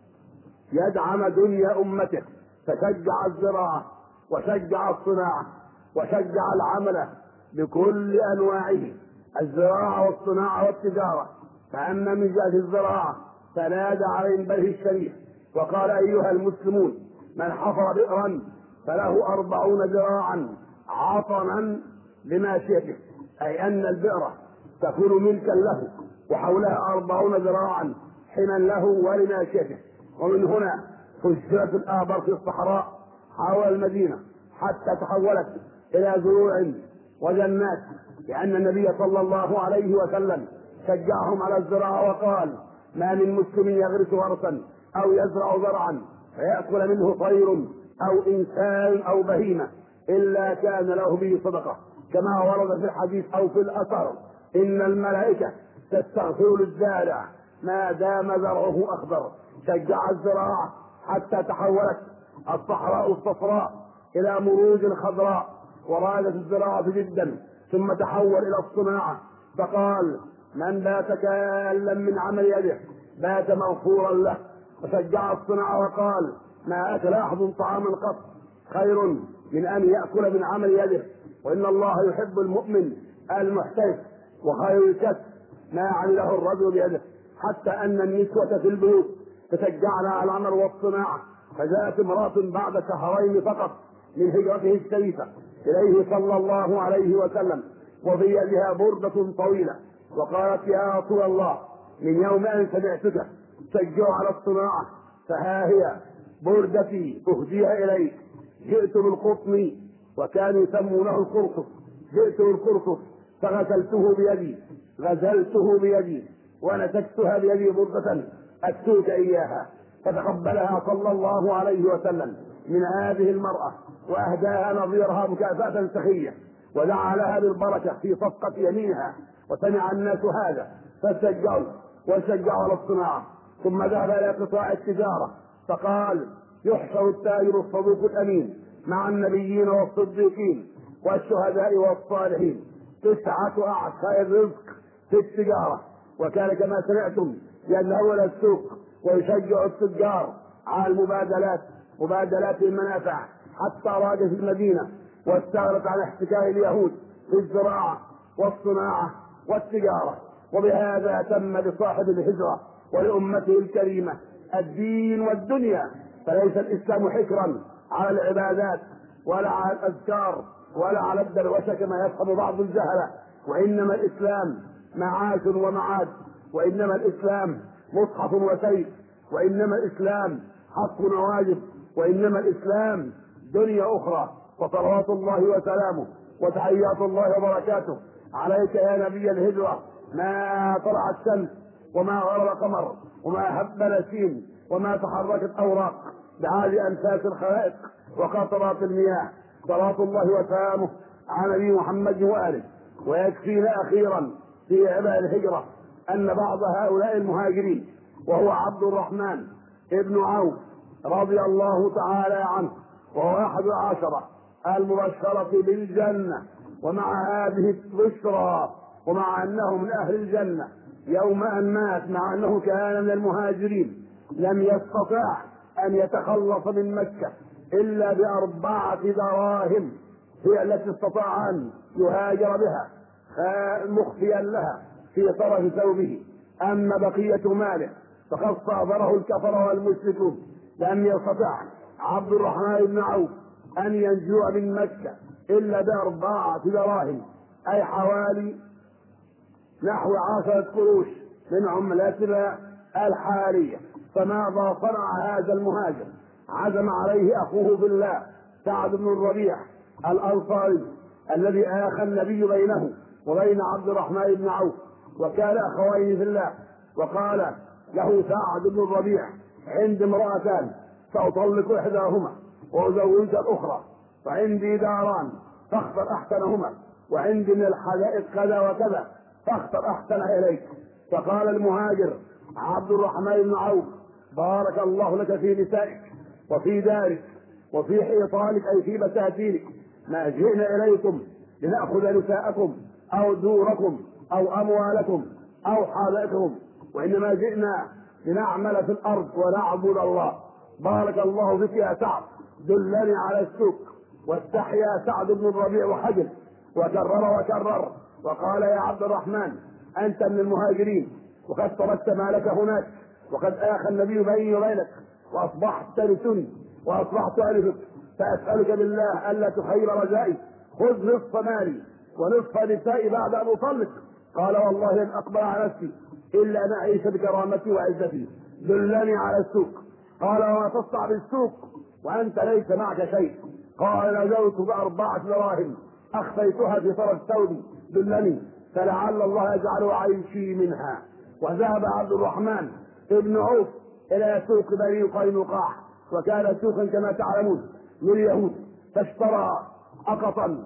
يدعم دنيا أمته، فشجع الزراعة وشجع الصناعة وشجع العمل بكل أنواعه، الزراعة والصناعة والتجارة. فأما من جهة الزراعة فنادى على منبره الشريف وقال: أيها المسلمون، من حفر بئرا فله أربعون ذراعا عطنا لماشيته، أي أن البئر تكون ملكا له وحولها أربعون ذراعا حما له ولماشيته. ومن هنا فجرت الآبار في الصحراء حول المدينة حتى تحولت إلى زروع وجنات، لأن النبي صلى الله عليه وسلم شجعهم على الزراعة وقال: ما من مسلم يغرس غرسا أو يزرع زرعا فيأكل منه طير أو إنسان أو بهيمة إلا كان له به صدقة، كما ورد في الحديث أو في الأثر: إن الملائكة تستغفر للزارع ما دام زرعه أخضر. شجع الزراعة حتى تحولت الصحراء الصفراء إلى مروج خضراء، ورادت الزراعة جدا، ثم تحول إلى الصناعة فقال: من بات كالا من عمل يده بات مغفورا له. وشجع الصناعة وقال: ما أكل أحد طعاما قط خير من أن يأكل من عمل يده، وإن الله يحب المؤمن المحتسب، وخير الكسب ما عمله الرجل بيده، حتى أن النسوة في البيوت تشجعن على العمل والصناعة. فجاءت امرأة بعد شهرين فقط من هجرته الشريفة إليه صلى الله عليه وسلم، وفي يدها بردة طويلة، وقالت: يا رسول الله، من يوم أن سمعتك تشجع على الصناعة، فها هي بردتي أهديها إليك. جئت بالقطن، وكانوا يسمونه القرطف، جئت بالقرطف فغسلته بيدي غسلته بيدي ونسكتها بيدي بردة أكسوك إياها. فتقبلها صلى الله عليه وسلم من هذه المرأة، وأهداها نظيرها مكافأة سخية، ودعا لها بالبركة في صفقة يمينها. وسمع الناس هذا فشجعوا وشجعوا على الصناعة. ثم ذهب إلى قطاع التجارة فقال: يحشر التاجر الصدوق الأمين مع النبيين والصديقين والشهداء والصالحين. تسعة أعشار الرزق في التجارة. وكان كما سمعتم يذهب إلى السوق ويشجع التجار على المبادلات مبادلات المنافع، حتى راجت المدينة واستغنت عن احتكار اليهود في الزراعة والصناعة والتجارة. وبهذا تم لصاحب الهجرة ولأمته الكريمة الدين والدنيا. فليس الإسلام حكرا على العبادات ولا على الأذكار ولا على الدروشة كما يفهم بعض الجهلة، وإنما الإسلام معاش ومعاد، وإنما الإسلام مصحف وسيف، وإنما الإسلام حق وواجب، وإنما الإسلام دنيا أخرى. فصلوات الله وسلامه وتحيات الله وبركاته عليك يا نبي الهجرة. ما طلعت الشمس وما غرب قمر وما هب نسيم وما تحركت أوراق بعاد أنفاس الخلائق وقطرات المياه. صلاة الله وسلامه على نبي محمد وآله. ويكفينا أخيرا في عباد الهجرة أن بعض هؤلاء المهاجرين، وهو عبد الرحمن ابن عوف رضي الله تعالى عنه، وهو أحد العشرة المبشرة بالجنة، ومع هذه البشرى ومع أنه من أهل الجنة يوم أن مات، مع أنه كان من المهاجرين، لم يستطع أن يتخلص من مكة إلا بأربعة دراهم هي التي استطاع أن يهاجر بها مخفيا لها في طرف ثوبه. أما بقية ماله فقد صابره الكفر والمشركون. لم يستطع عبد الرحمن بن عوف أن ينجو من مكة إلا بأربعة دراهم، أي حوالي نحو عشرة قروش من عملتنا الحالية. فماذا صنع هذا المهاجر؟ عزم عليه أخوه في الله سعد بن الربيع الأنصاري الذي آخى النبي بينه وبين عبد الرحمن بن عوف، وكان أخوين في الله. وقال له سعد بن الربيع: عندي امرأتان سأطلق إحداهما وأزوجك الأخرى، وعندي داران فاختر أحسنهما، وعندي من الحدائق كذا وكذا فاختر أحسنها إليك. فقال المهاجر عبد الرحمن بن عوف: بارك الله لك في نسائك وفي دارك وفي حيطانك، أي في بساتينك. ما جئنا إليكم لنأخذ نساءكم أو دوركم أو أموالكم أو حدائقكم، وإنما جئنا لنعمل في الأرض ونعبد الله. بارك الله بك يا سعد، دلني على السوق. واستحيا سعد بن الربيع وحجل وكرر وكرر وقال: يا عبد الرحمن، أنت من المهاجرين وقد تركت مالك هناك، وقد آخى النبي بيني وبينك، وأصبحت ترثني وأصبحت ألفك، فأسألك بالله ألا تخير رجائي، خذ نصف مالي ونصف نسائي بعد أن أطلق. قال: والله لن أقبل على نفسي إلا أن أعيش بكرامتي وعزتي، دلني على السوق. قال: وما تصنع بالسوق وأنت ليس معك شيء؟ قال: نزلت بأربعة دراهم أخفيتها في طرف ثوبي، دلني فلعل الله يجعل عيشي منها. وذهب عبد الرحمن ابن عوف إلى سوق بني قينقاع، وكان سوقا كما تعلمون لليهود، فاشترى أقطا،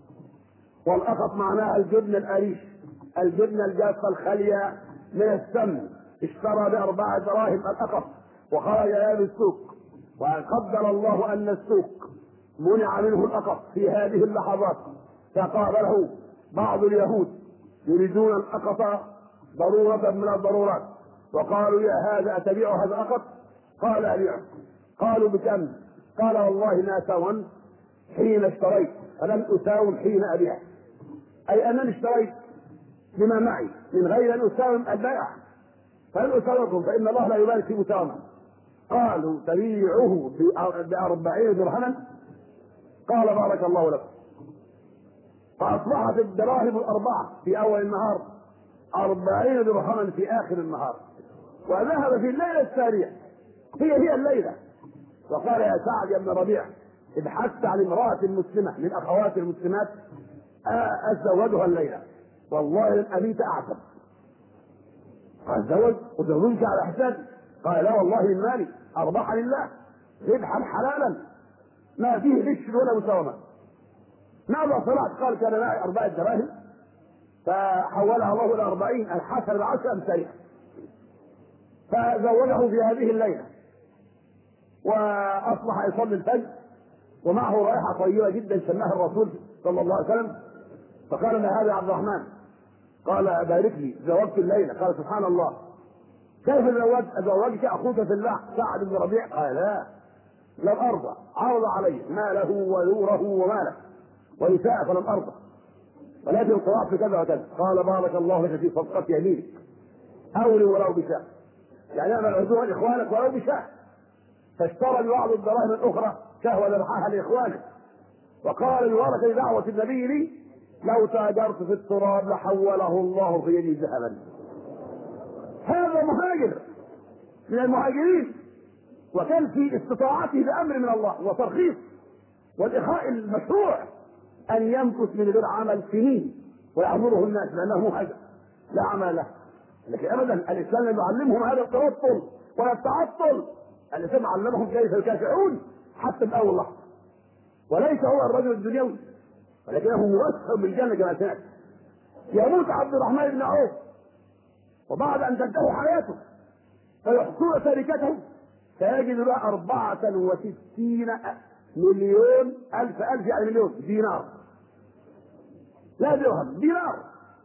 والأقط معناها الجبن الأريش، الجبن الجافة الخالية من السمن. اشترى بأربعة دراهم الأقط وخرج إلى السوق. وقدر الله أن السوق منع منه الأقط في هذه اللحظات، فقابله بعض اليهود يريدون الأقط ضرورة من الضرورات، وقالوا: يا هذا أتبيع هذا الأقط؟ قال: أبيعه. قالوا بكم؟ قال والله ما ساومت حين اشتريت فلم اساوم حين ابيع، اي انني اشتريت بما معي من غير ان اساوم البائع، فلن اساومكم فان الله لا يبارك في مساومه. قالوا تبيعه بأربعين درهما؟ قال بارك الله لكم. فأصبحت الدراهم الأربعة في أول النهار أربعين درهما في آخر النهار، وذهب في الليلة الثانية هي هي الليلة وقال يا سعد يا ابن ربيع ابحثت عن امرأة مسلمة من أخوات المسلمات أتزوجها الليلة والله إن أبيت أعتب. قال تزوج وتزوجك على حسابي؟ قال لا والله من مالي أرباح لله ربحا حلالا ما فيه غش ولا مساومة. ماذا صنعت؟ قال كان معي أربعة دراهم فحولها الله إلى أربعين الحسن بعشر أمثالها، فزوجه في هذه الليلة وأصبح يصلي الفجر ومعه رائحة طيبة جدا شمها الرسول صلى الله عليه وسلم، فقال له هذا عبد الرحمن، قال بارك لي زوجت الليلة. قال سبحان الله كيف زوجت؟ أزوجك أخوك في الله سعد بن ربيع؟ قال لا لم أرضى، عرض علي ماله ونوره وماله ونساء فلم أرضى، ولكن طلعت في كذا وكذا. قال بارك الله لك في صدقة يمينك أولي ولو بشاء، يعني أنا العزوها لإخوانك ولو بشاء. فاشترى ببعض الدراهم الأخرى شهوة ذبحها لإخوانه، وقال ببركة دعوة النبي لي لو تاجرت في التراب لحوله الله في يدي ذهبا. هذا مهاجر من المهاجرين وكان في استطاعته بأمر من الله وترخيص والإخاء المشروع أن يمكث من غير عمل سنين ويعذره الناس لأنه مهاجر لا عمل له. لكن أبدا الإسلام لم يعلمهم هذا التبطل ولا التعطل، الإسلام علمهم كيف يكافحون حتى بأول لحظة، وليس هو الرجل الدنيوي ولكنه موسع بالجنة كما سمعت. يموت عبد الرحمن بن عوف وبعد أن تنتهي حياته فيحصون تركته فيجد له أربعة وستين مليون ألف ألف يعني مليون دينار، لا درهم دينار،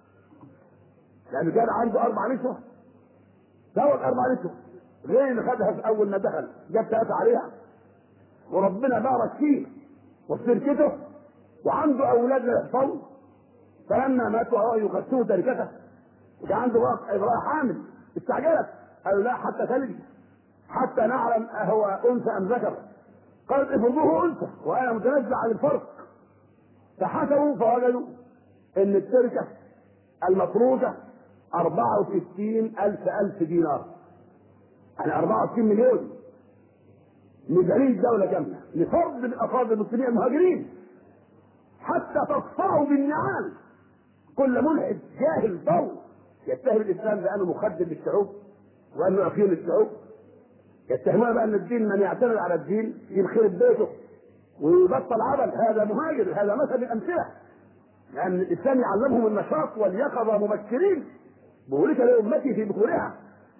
لأنه كان عنده أربع نسوة زوج أربع نسوة غير اللي خدها في أول ما دخل جاب ثلاثة عليها وربنا بارك فيه وفي تركته وعنده أولاد يحفظوا، فلما ماتوا يقسموا تركته وكان عنده واقع إبراهيم حامل استعجلت قالوا لا حتى تلد حتى نعلم أهو أنثى أم ذكر، قال افرضوه أنثى وأنا متنزع عن الفرق. فحسبوا فوجدوا أن التركة المفروضة أربعة وستين ألف ألف دينار، يعني أربعة وستين مليون ميزانية الدولة كاملة لفرد من أفراد المسلمين المهاجرين حتى تصفعوا بالنعال كل ملحد جاهل ضل يتهم الإسلام بأنه مخدر للشعوب وأنه أخير للشعوب، يتهمون بأن الدين من يعتمد على الدين يخرب بيته ويبطل عمل. هذا مهاجر، هذا مثل من الأمثلة، لأن الإسلام يعلمهم النشاط واليقظة مبكرين بورك لأمتي في بكورها.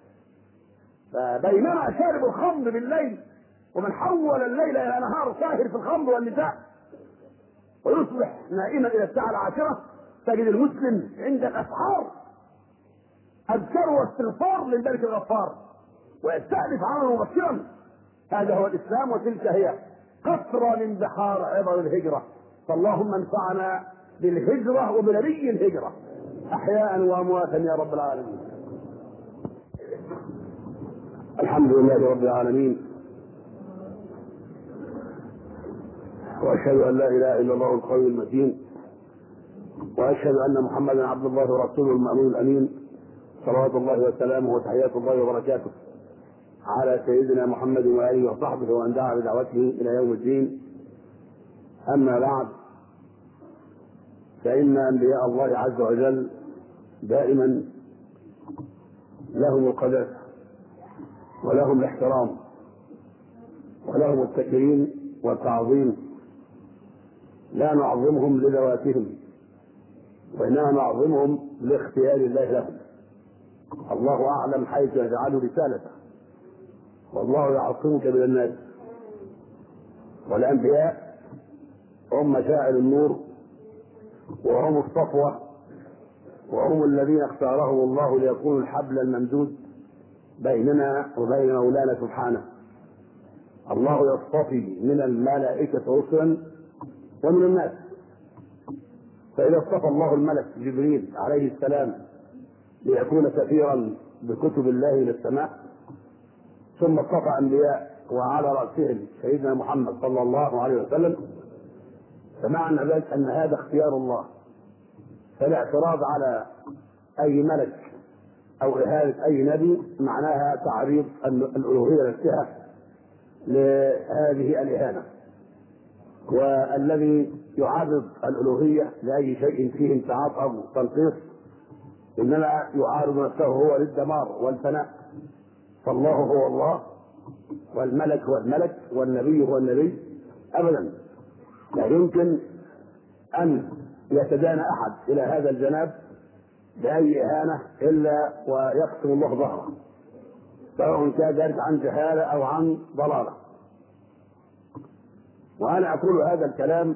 فبينما شارب الخمر بالليل ومن حول الليل إلى نهار ساهر في الخمر والنساء ويصبح نائما إلى الساعة العاشرة تجد المسلم عند الأسحار أذكار واستغفار للملك الغفار ويستأنف عمله مبكرا. هذا هو الإسلام وتلك هي قطرة من بحار عبر الهجرة. فاللهم انفعنا بالهجرة وبنبي الهجرة أحياء وأمواتا يا رب العالمين. الحمد لله رب العالمين، وأشهد أن لا إله إلا الله القوي المتين، وأشهد أن محمدا عبد الله ورسوله المأمون الأمين، صلوات الله وسلامه وتحيات الله وبركاته على سيدنا محمد وآله وصحبه ومن دعا بدعوته إلى يوم الدين. أما بعد، فإن أنبياء الله عز وجل دائما لهم القداسة ولهم الاحترام ولهم التكريم والتعظيم، لا نعظمهم لذواتهم وإنما نعظمهم لاختيار الله لهم. الله أعلم حيث يجعل رسالته، والله يعصمك من الناس. والأنبياء هم مشاعر النور وهم الصفوة وهم الذين اختارهم الله ليكونوا الحبل الممدود بيننا وبين مولانا سبحانه. الله يصطفي من الملائكة رسلا ومن الناس. فإذا اصطفى الله الملك جبريل عليه السلام ليكون سفيرا بكتب الله إلى السماء، ثم اصطفى أنبياء وعلى رأسهم سيدنا محمد صلى الله عليه وسلم، فمعنى ذلك أن هذا اختيار الله. فالاعتراض على أي ملك أو إهانة أي نبي معناها تعريض الألوهية نفسها لهذه الإهانة. والذي يعرض الألوهية لأي شيء فيه انتعاط أو تنقيص إنما يعارض نفسه هو للدمار والفناء. فالله هو الله، والملك هو الملك، والنبي هو النبي. أبدا لا يمكن أن يتدانى أحد إلى هذا الجناب بأي إهانة إلا ويقسم الله ظهره، سواء كان ذلك عن جهالة أو عن ضلالة. وأنا أقول هذا الكلام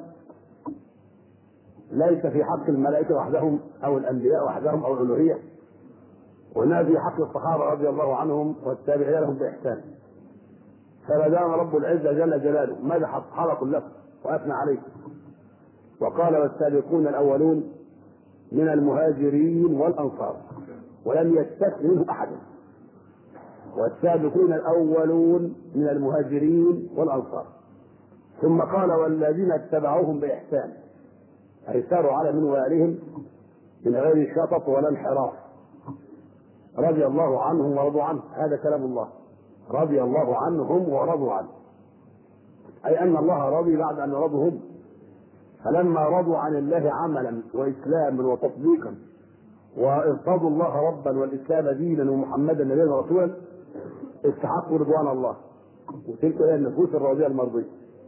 ليس في حق الملائكة وحدهم أو الأنبياء وحدهم أو الألوهية، وإنما في حق الصحابة رضي الله عنهم والتابعين لهم بإحسان. فما دام رب العزة جل جلاله مدح الصحابة كلهم وأثنى عليهم وقال: والسابقون الأولون من المهاجرين والأنصار، ولم يستثن منه أحد. والسابقون الأولون من المهاجرين والأنصار، ثم قال: والذين اتبعوهم بإحسان، أي ساروا على منوالهم من غير شطط ولا انحراف، رضي الله عنهم ورضوا عنه. هذا كلام الله، رضي الله عنهم ورضوا عنه، أي أن الله رضي بعد أن رضوا هم. فلما رضوا عن الله عملا وإسلاما وتطبيقا وارتضوا الله ربا والإسلام دينا ومحمدا نبيا ورسولا، استحقوا رضوان الله، وتلك هي النفوس الراضية المرضية.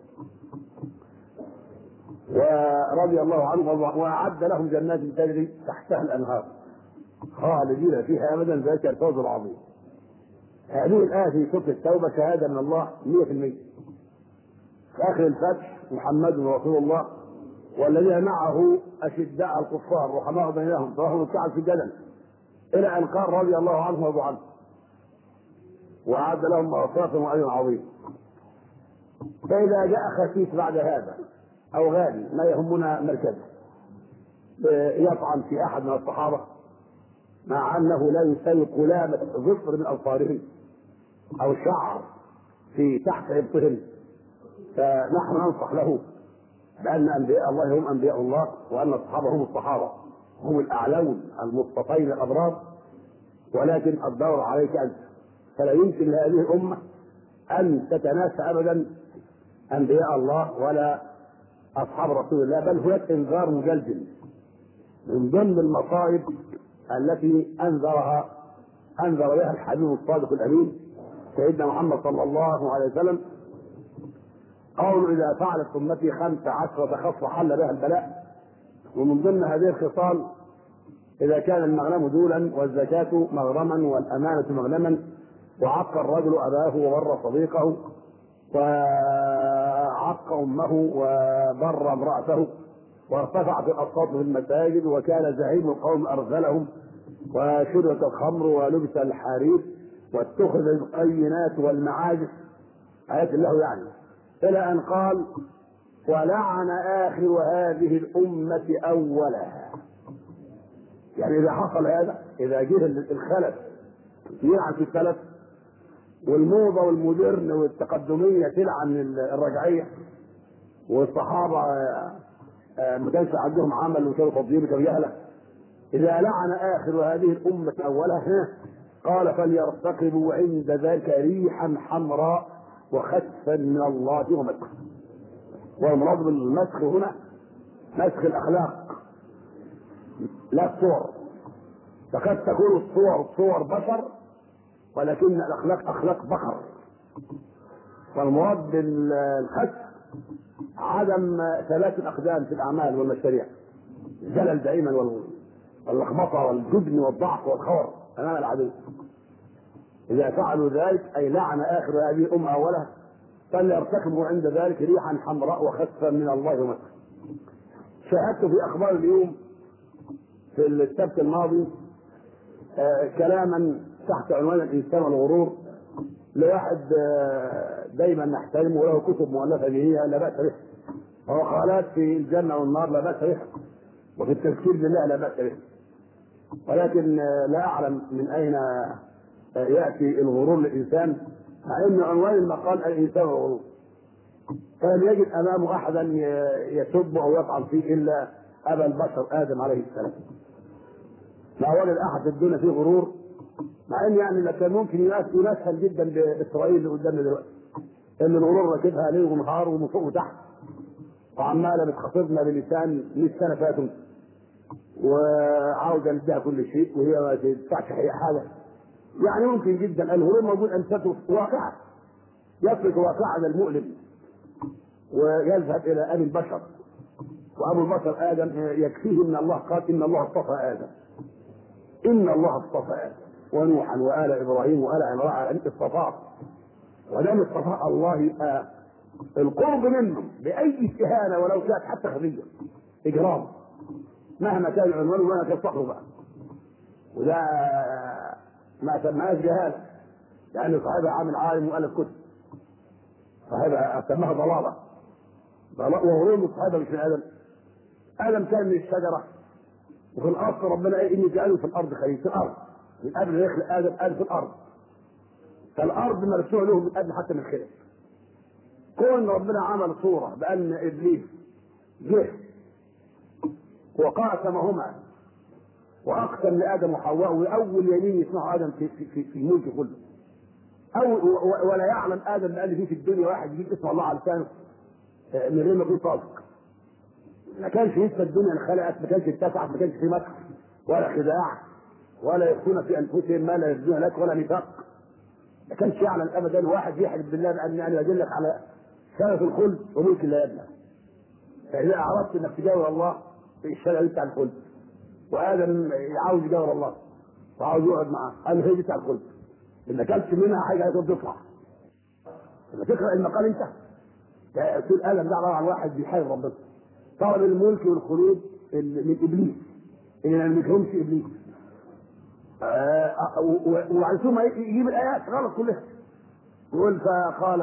ورضي الله عنهم وأعد لهم جنات تجري تحتها الأنهار خالدين فيها أبدا، ذلك الفوز العظيم. هذه الآية في سورة التوبة شهادة من الله مئة في المئة. في آخر الفتح: محمد رسول الله والذين معه أشداء على الكفار رحماء بينهم تراهم ركعا سجدا، إلى أن قال: رضي الله عنهم ورضوا عنه وأعد لهم مغفرة وأجر عظيم. فإذا جاء خسيس بعد هذا أو غالي ما يهمنا مركزه يطعن في أحد من الصحابة مع أنه لا يساوي قلامة ظفر من أظفارهم أو شعر في تحت إبطهم، فنحن ننصح له بأن أنبياء الله هم أنبياء الله، وأن الصحابة هم الصحابة، هم الأعلون المصطفين الأبرار، ولكن الدور عليك أنت. فلا يمكن لهذه الأمة أن تتناسى أبدا أنبياء الله ولا أصحاب رسول الله، بل هناك إنذار مجلجل من ضمن المصائب التي أنذرها أنذر بها الحبيب الصادق الأمين سيدنا محمد صلى الله عليه وسلم. قول: إذا فعلت أمتي خمس عشرة خصلة حل بها البلاء. ومن ضمن هذه الخصال: إذا كان المغنم دولا والزكاة مغرما والأمانة مغنما، وعق الرجل أباه وبر صديقه وعق أمه وبر امرأته، وارتفعت الأصوات في المساجد، وكان زعيم القوم أرذلهم، وشربت الخمر ولبس الحرير، واتخذ القينات والمعاجز، آيات الله يعني، إلى أن قال: ولعن آخر هذه الأمة أولها. يعني إذا حصل هذا، إذا جه الخلف يلعن في السلف، والموضة والمودرن والتقدمية تلعن الرجعية، والصحابة ما كانش عندهم عمل وكانوا فاضيين وكانوا جهلة، إذا لعن آخر هذه الأمة أولها قال: فليرتقبوا عند ذلك ريحا حمراء وخسفا من الله ومسخ. والمراد بالمسخ هنا مسخ الأخلاق لا الصور، فقد تكون الصور صور بشر ولكن الأخلاق أخلاق بقر. والمراد بالخسف عدم ثبات الأقدام في الأعمال والمشاريع، الزلل دائما واللخبطة والجبن والضعف والخور أمام العدو. إذا فعلوا ذلك أي لعن آخر هذه الأمة أولها، فليرتكبوا عند ذلك ريحا حمراء وخسفا من الله ومسخ. شاهدت في أخبار اليوم في السبت الماضي آه كلاما تحت عنوان الإنسان والغرور لواحد آه دايما نحترمه، وله كتب مؤلفه به لا باس بها، ومقالات في الجنه والنار لا باس بها، وفي التذكير بالله لا باس به. ولكن لا اعلم من اين ياتي الغرور للانسان، مع ان عنوان المقال الانسان والغرور. فلم يجد امامه احدا يسب او يطعن فيه الا ابا البشر ادم عليه السلام. لا وجد احد في الدنيا فيه غرور، مع ان يعني كان ممكن يمثل جدا باسرائيل اللي قدامنا دلوقتي، ان الغرور راكبها ليل ونهار ومن فوق وتحت، وعماله بتخاطبنا بلسان مية سنه فاتوا، وعاوزه نديها كل شيء وهي ما تدفعش اي حاجه. يعني ممكن جدا الغرور موجود امثلته واقعه، يترك واقعنا المؤلم ويذهب الى ابي البشر، وابو البشر ادم يكفيه ان الله قال ان الله اصطفى ادم، ان الله اصطفى ادم ونوحا وال ابراهيم وال عمران اصطفاه، ودام اصطفاء الله آه القرب منهم باي استهانه ولو كانت حتى خفيه اجرام مهما كان العنوان وما كان صحبه بقى، وده ما سماهاش جهاله، لان صاحبها عامل عالم والف كتب، صاحبها سماها ضلاله وغرور صاحبها مش من ادم. ادم كان من الشجره، وفي الارض ربنا ايه اني جعله في الارض خليل، في الارض من قبل ما يخلق ادم قال في الارض، فالارض مرسومه له من قبل حتى من الخلق. كون ربنا عمل صوره بان ابليس جه وقاسمهما واقسم لادم وحواء، واول يمين يسمعه ادم في في في, في الملك كله، أو ولا يعلم ادم بان في في الدنيا واحد يجيب اسم الله على لسانه من غير ما يكون صادق. ما كانش لسه الدنيا انخلقت، ما كانش اتسعت، ما كانش في مكر ولا خداع ولا يخفون في انفسهم ما لا يبدون لك ولا نفاق. ما كانش يعلم ابدا واحد يحلف بالله بان ان يدلك على شرف الخلد وملك لا يبلى. فاذا اردت انك تجاور الله في الشرع بتاع الخلد، وادم عاوز يجاور الله وعاوز يقعد معاه، قال هي بتاع الخلد اللي كانش منها حاجه هتقعد تطلع. لما تقرا المقال انت تقول ادم ده عباره عن واحد بيحارب ربنا، طلب الملك والخلود من ابليس اللي ما نملكهمش ابليس. آه وبعد ثم يجيب الايات غلط كلها، يقول فقال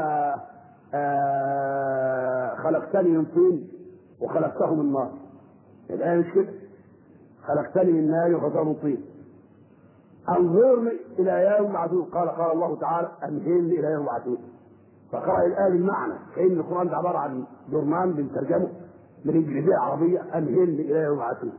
آه خلقتني من طين وخلقته من نار. الايه مش كده، خلقتني من نار وخلقته من طين، انظرني الى يوم معدود. قال قال الله تعالى انهيني الى يوم معدود. فقرأ الآية بالمعنى، كأن القرآن ده عبارة عن جرمان بنترجمه من انجليزيه عربيه، انهيني الى يوم معدود.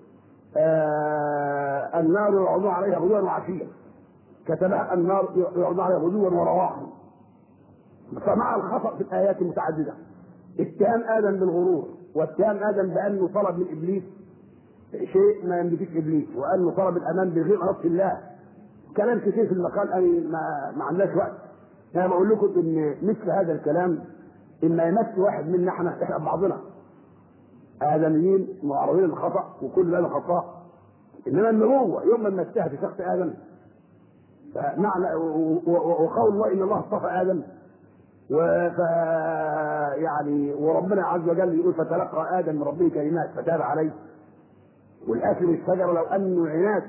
آه النار يعرضون عليها غدوا وعشيا، كتبها النار يعرضون عليها غدوا ورواحا. فمع الخطأ في الآيات المتعددة اتهام آدم بالغرور، واتهام آدم بأنه طلب من إبليس شيء ما يملكش إبليس، وأنه طلب الأمان بغير إرادة الله. كلام كثير في المقال أنا ما, ما عندناش وقت. أنا بقول لكم إن مثل هذا الكلام إما يمس واحد منا إحنا إحنا بعضنا آدميين معرضين للخطأ وكل هذا خطأ، إنما النبوة يوم ما مسها في شخص آدم فمعنى وقول الله إن الله اصطفى آدم وف يعني وربنا عز وجل يقول فتلقى آدم من ربه كلمات فتاب عليه، والأكل من الشجرة لو أنه عناد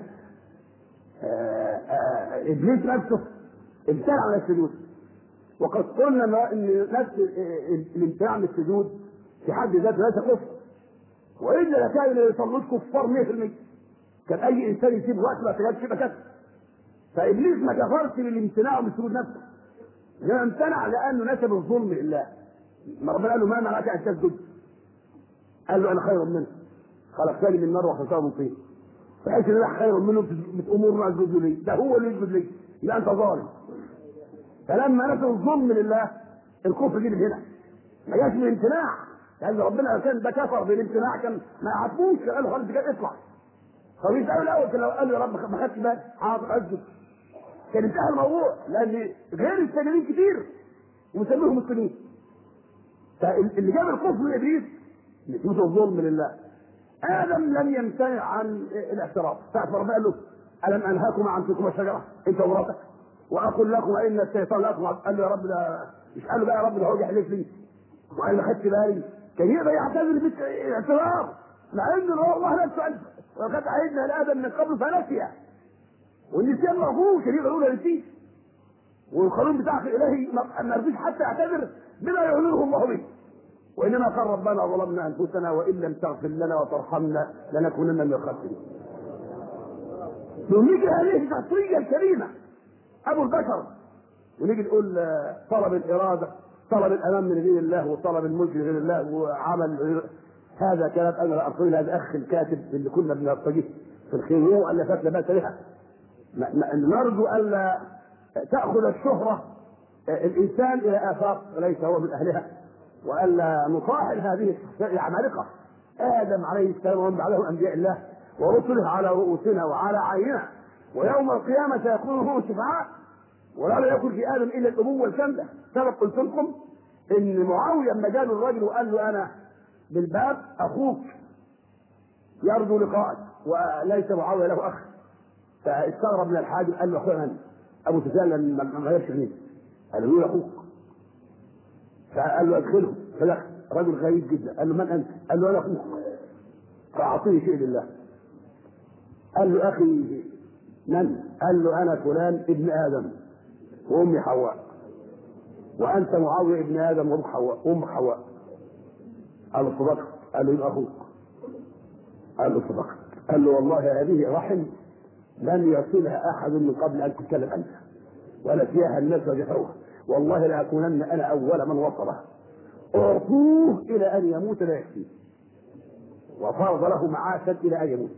إبليس نفسه امتنع عن السجود. وقد قلنا إن نفس الامتناع عن السجود في حد ذاته ليس كفر، وإلا لكان اللي يصلوش كفار مية في المية. كان أي إنسان يسيب وقت ما سجدش يبقى كفر. فإبليس ما كفرش بالامتناع من السجود نفسه، إنما امتنع لأنه نسب الظلم لله. ما ربنا قال له ما منعك أن تسجد؟ قال له أنا خير منه، خلقتني من نار وخلقته من طين، فحيث ان انا خير منه بامور اسجد لي، ده هو اللي يسجد لي، يبقى انت ظالم. فلما نسوا الظلم لله الكفر جه من هنا، ما جاش من امتناع، لان ربنا لو كان ده كفر بالامتناع كان ما عاتبوش، قال له خلاص كده اطلع. فبيسألوا الاول كان لو قال له يا رب ما خدتش بالي حاضر اسجد كان انتهى الموضوع، لان غير الساجدين كتير ومسميهم مسلمين. فاللي جاب الكفر من ابليس نسبة الظلم لله. آدم لم يمتنع عن الاعتراف، ساعة ربنا قال له ألم أنهاكم عن تلكما الشجرة أنت ومراتك وأقول لكم إن الشيطان لكم، قال له يا رب ده مش قال له بقى يا رب ده هو يحلف لي وقال ما خدش بالي، كان يقدر يعتذر بالاعتراف مع إن الله نفسه قال وقد عهدنا لآدم من قبل فنسي، والنسيان مغفور كان يقدر يقول نسيت. والقانون بتاعك الالهي ما رضيش حتى يعتذر بما يعلنه الله به، وانما قال ربنا ظلمنا انفسنا وان لم تغفر لنا وترحمنا لنكونن من الخاسرين. نيجي هذه الشخصيه الكريمه ابو البشر ونيجي نقول طلب الاراده، طلب الامان من غير الله، وطلب الملك من غير الله، وعمل غير هذا كلام انا لا اقول. هذا اخ الكاتب اللي كنا بنرتجيه في الخيميه وقال لي فات بأس بها. نرجو الا تاخذ الشهره الانسان الى افاق ليس هو من اهلها، والا نصاحب هذه العمالقه. ادم عليه السلام ومن بعده انبياء الله ورسله على رؤوسنا وعلى عيننا، ويوم القيامه سيكون هم شفعاء، ولا يكن في ادم الا الابوه الكامله. سبب قلت لكم ان معاويه لما جاء الرجل وقال له انا بالباب اخوك يرجو لقاءك، وليس معاويه له اخ، فاستغرب من الحاجب. قال له اخويا من؟ ابو سفيان ما غيرش مين؟ قال له اخوك. فقال له ادخله، فدخل رجل غريب جدا. قال له من انت؟ قال له انا اخوك فاعطيه شيء لله. قال له اخي من؟ قال له انا فلان ابن ادم وامي حواء، وانت معاويه ابن ادم وابوك حواء وامك حواء. قال له صدقت. قال له يبقى اخوك. قال له صدقت. قال له والله هذه رحم لم يصلها احد من قبل ان تتكلم انت، ولا فيها الناس وجفوها، والله لاكونن انا اول من وصلها. اعطوه الى ان يموت لا يكفيه، وفرض له معاشا الى ان يموت.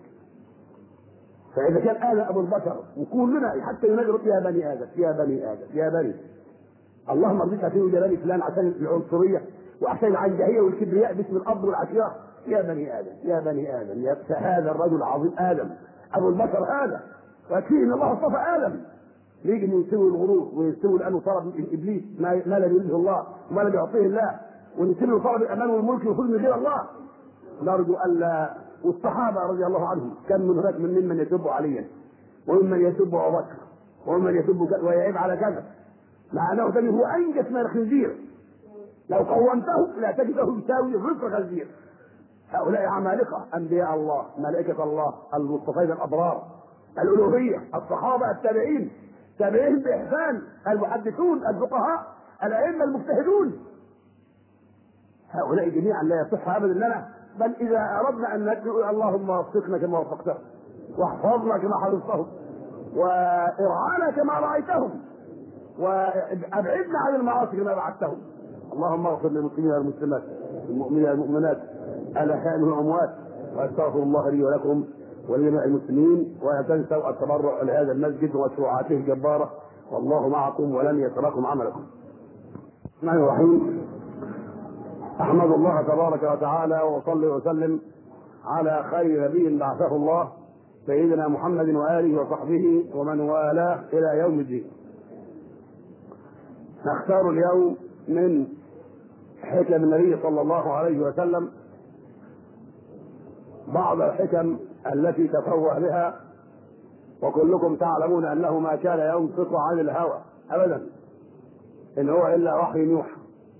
فاذا كان انا ابو البشر وكلنا حتى ينادي يا بني ادم يا بني ادم يا بني، اللهم ارضيك عشان جلال فلان عشان العنصريه وعشان العنجهيه والكبرياء باسم الاب والعشيره، يا بني ادم يا بني ادم يا هذا الرجل العظيم ادم ابو البشر هذا، ويكفيه ان الله اصطفى ادم. يجي يستوي الغرور ويستوي لانه طلب من ابليس ما لم يريده الله وما لم يعطيه الله، ونسيب طلب الامان والملك يخرج من غير الله. نرجو الا والصحابه رضي الله عنهم كان من هناك من ممن يسب عليا وممن يسب ابو بكر وممن يسب ويعيب على كذا، مع انه ثاني هو انجس من الخنزير، لو قومته لا تجده يساوي رزق خنزير. هؤلاء عمالقه انبياء الله ملائكه الله المصطفين الابرار الالوهيه الصحابه التابعين تابعين باحسان المحدثون الفقهاء الائمه المجتهدون، هؤلاء جميعا لا يصح ابدا لنا، بل اذا اردنا ان ندعو اللهم وفقنا كما وفقتهم واحفظنا كما حفظتهم وارعانا كما رعيتهم وابعدنا عن المعاصي كما بعدتهم. اللهم اغفر للمسلمين والمسلمات المؤمنين والمؤمنات الاحياء والاموات، واستغفر الله لي ولكم ولجميع المسلمين، ولا تنسوا التبرع لهذا المسجد ومشروعاته الجباره، والله معكم ولن يتركم عملكم. بسم الله الرحمن احمد الله تبارك وتعالى واصلي وسلم على خير نبي بعثه الله سيدنا محمد واله وصحبه ومن والاه الى يوم الدين. نختار اليوم من حكم النبي صلى الله عليه وسلم بعض الحكم التي تفوه بها، وكلكم تعلمون انه ما كان ينطق عن الهوى ابدا، ان هو الا وحي يوحى.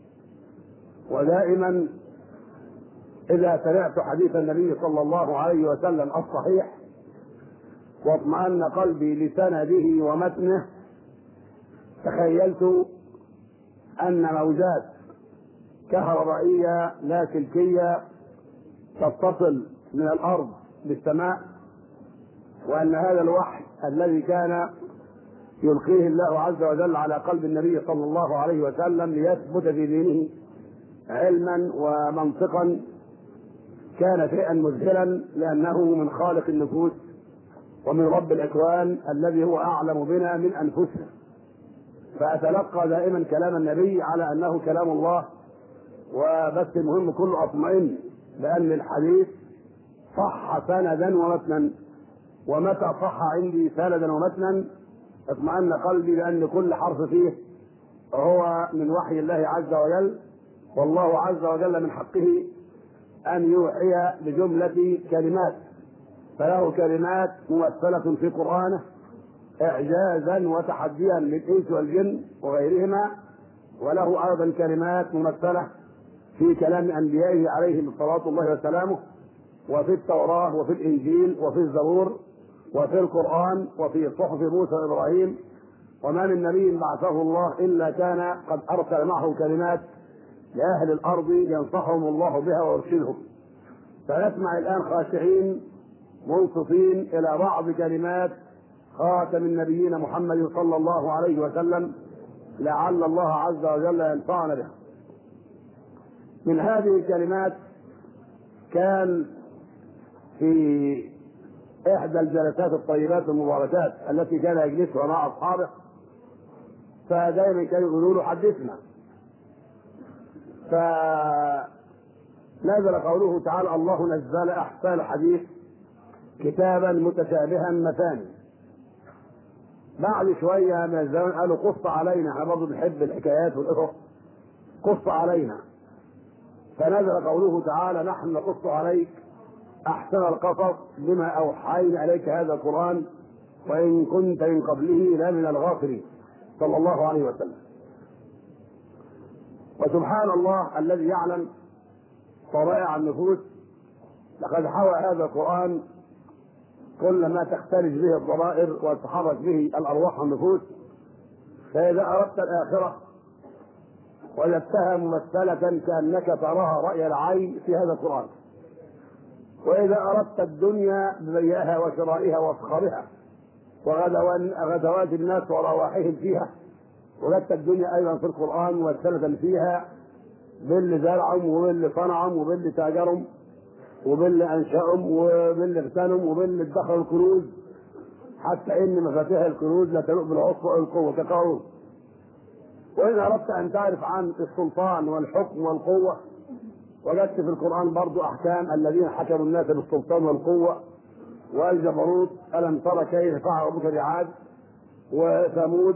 ودائما اذا سمعت حديث النبي صلى الله عليه وسلم الصحيح واطمأن قلبي لسنده ومتنه، تخيلت ان موجات كهربائيه لا سلكيه تتصل من الارض بالسماء، وان هذا الوحي الذي كان يلقيه الله عز وجل على قلب النبي صلى الله عليه وسلم ليثبت في دينه علما ومنطقا كان شيئا مذهلا، لانه من خالق النفوس ومن رب الاكوان الذي هو اعلم بنا من انفسنا. فاتلقى دائما كلام النبي على انه كلام الله، وبس المهم كله اطمئن بان الحديث صح سندا ومتنا، ومتى صح عندي سندا ومتنا اطمئن قلبي بان كل حرف فيه هو من وحي الله عز وجل، والله عز وجل من حقه ان يوحي بجمله كلمات، فله كلمات ممثله في قرانه اعجازا وتحديا للانس والجن وغيرهما، وله ايضا كلمات ممثله في كلام انبيائه عليهم صلوات الله وسلامه، وفي التوراه وفي الانجيل وفي الزبور وفي القران وفي صحف موسى وابراهيم وما من نبي بعثه الله إلا كان قد أرسل معه كلمات لأهل الأرض ينصحهم الله بها ويرشدهم. فنسمع الآن خاشعين منصفين إلى بعض كلمات خاتم النبيين محمد صلى الله عليه وسلم، لعل الله عز وجل ينفعنا بها. من هذه الكلمات كان في إحدى الجلسات الطيبات المباركات التي كان يجلسها مع أصحابه، فدائما كانوا يقولوا له حدثنا، فنزل قوله تعالى: الله نزل أحسن الحديث كتابا متشابها مثاني. بعد شوية من الزمن قالوا: قص علينا، احنا برضه بنحب الحكايات والقصص، قص علينا. فنزل قوله تعالى: نحن نقص عليك أحسن القصص بما أوحينا إليك هذا القرآن وإن كنت من قبله لمن الغافلين، صلى الله عليه وسلم. وسبحان الله الذي يعلم طبائع النفوس، لقد حوى هذا القرآن كل ما تختلج به الضمائر وتتحرك به الأرواح والنفوس. فإذا أردت الآخرة وجدتها ممثلة كأنك تراها رأي العين في هذا القرآن، وإذا أردت الدنيا ببيعها وشرائها وافخارها وغدوات الناس ورواحهم فيها، وجدت الدنيا أيضا في القرآن ممثلة فيها باللي زرعهم وباللي صنعهم وباللي تاجرهم وباللي أنشأهم وباللي اغتنم وباللي ادخروا الكنوز، حتى إن مفاتيح الكنوز لا تلوء بالعصر والقوة كقارون. وإذا أردت أن تعرف عن السلطان والحكم والقوة، وجدت في القرآن برضو أحكام الذين حكموا الناس بالسلطان والقوة والجبروت. ألم تر كيف فعل ربك بعاد وثمود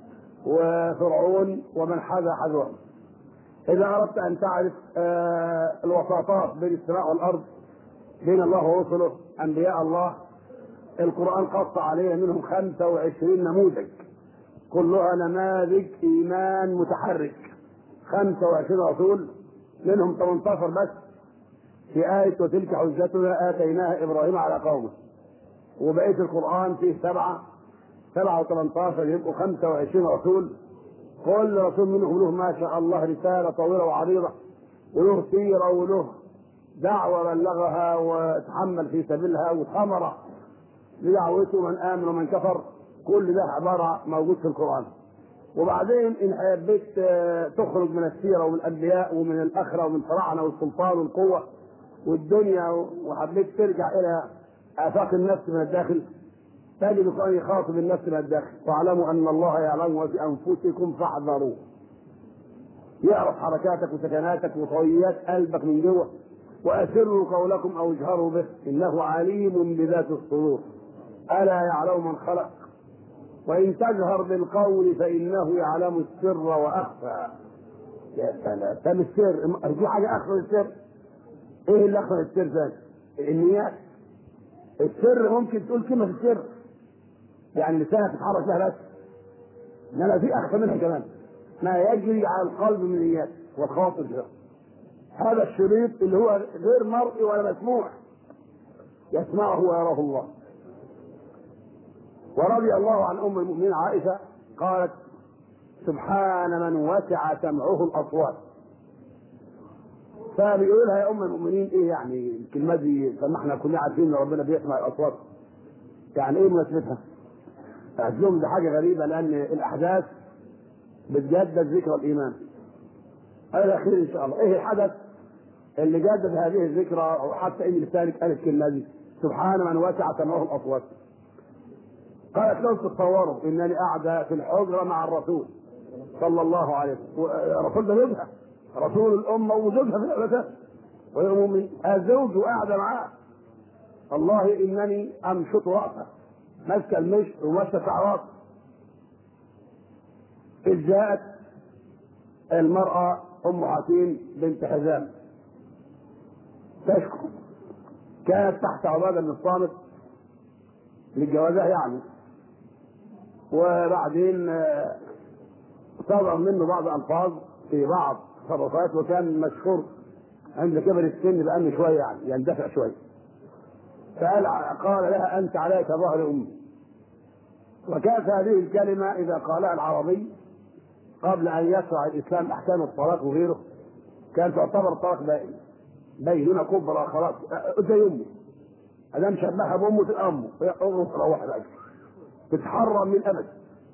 وفرعون ومن حذا حذوهم. إذا أردت أن تعرف آه الوساطات بين السماء والأرض بين الله ورسله أنبياء الله، القرآن قص علينا منهم خمسة وعشرين نموذج، كلها نماذج إيمان متحرك. خمسة وعشرين رسول، منهم ثمانية عشر بس في آية وتلك حجتنا آتيناها إبراهيم على قومه، وبقية القرآن فيه سبعة سبعة وثمانية عشر، يبقوا خمسة وعشرين رسول. كل رسول منهم له ما شاء الله رسالة طويلة وعريضة، وله سيرة وله دعوة بلغها وتحمل في سبيلها وثمرة لدعوته من آمن ومن كفر. كل ده عبارة موجود في القرآن. وبعدين إن حبيت تخرج من السيرة ومن الأنبياء ومن الآخرة ومن الفراعنة والسلطان والقوة والدنيا، وحبيت ترجع إلى آفاق النفس من الداخل، تجد القرآن يخاطب النفس من الداخل: واعلموا أن الله يعلم في أنفسكم فاحذروه. يعرف حركاتك وسكناتك وطويات قلبك من جوه. وأسروا قولكم أو اجهروا به إنه عليم بذات الصدور ألا يعلم من خلق وإن تجهر بالقول فإنه يعلم السر وأخفى. يا سلام، ده السر، في حاجة أخفى السر؟ إيه اللي أخفى السر ثاني؟ النيات. السر ممكن تقول كلمة في السر، يعني لسانك تتحرك لها بس، إنما في أخفى منها كمان ما يجري على القلب من النيات والخواطر ده. هذا الشريط اللي هو غير مرئي ولا مسموع، يسمعه ويراه الله. ورضي الله عن أم المؤمنين عائشة قالت: سبحان من وسع سمعه الأصوات. فبيقول لها: يا أم المؤمنين إيه يعني الكلمة دي؟ فما احنا كلنا عارفين إن ربنا بيسمع الأصوات، يعني إيه مناسبتها؟ فأجلهم ده حاجة غريبة، لأن الأحداث بتجدد ذكرى الإيمان. هذا خير إن شاء الله. إيه الحدث اللي جدد هذه الذكرى؟ أو حتى إن لسانك قال الكلمة دي: سبحان من وسع سمعه الأصوات. قالت: لو تتصوروا انني قاعده في الحجره مع الرسول صلى الله عليه وسلم، الرسول ده زوجها، رسول الامه وزوجها في الاساس، ويوم الزوج وقاعده معاه، الله انني امشط راسه، ماسكه المشط وماسكه شعرات. اذ جاءت المراه ام حكيم بنت حزام تشكو، كانت تحت عباده بن الصامت لجوازها يعني، وبعدين صدر منه بعض الفاظ في بعض تصرفات، وكان مشهور عند كبر السن بأنه شويه يعني يندفع شويه. فقال قال لها: انت عليك ظهر امي. وكانت هذه الكلمة إذا قالها العربي قبل أن يشرع الإسلام أحكام الطلاق وغيره كانت تعتبر الطلاق بائن، بينونة كبرى خلاص زي أمه، أنا مشبهها بأمه في أمه تروح بقى تتحرم من أبد.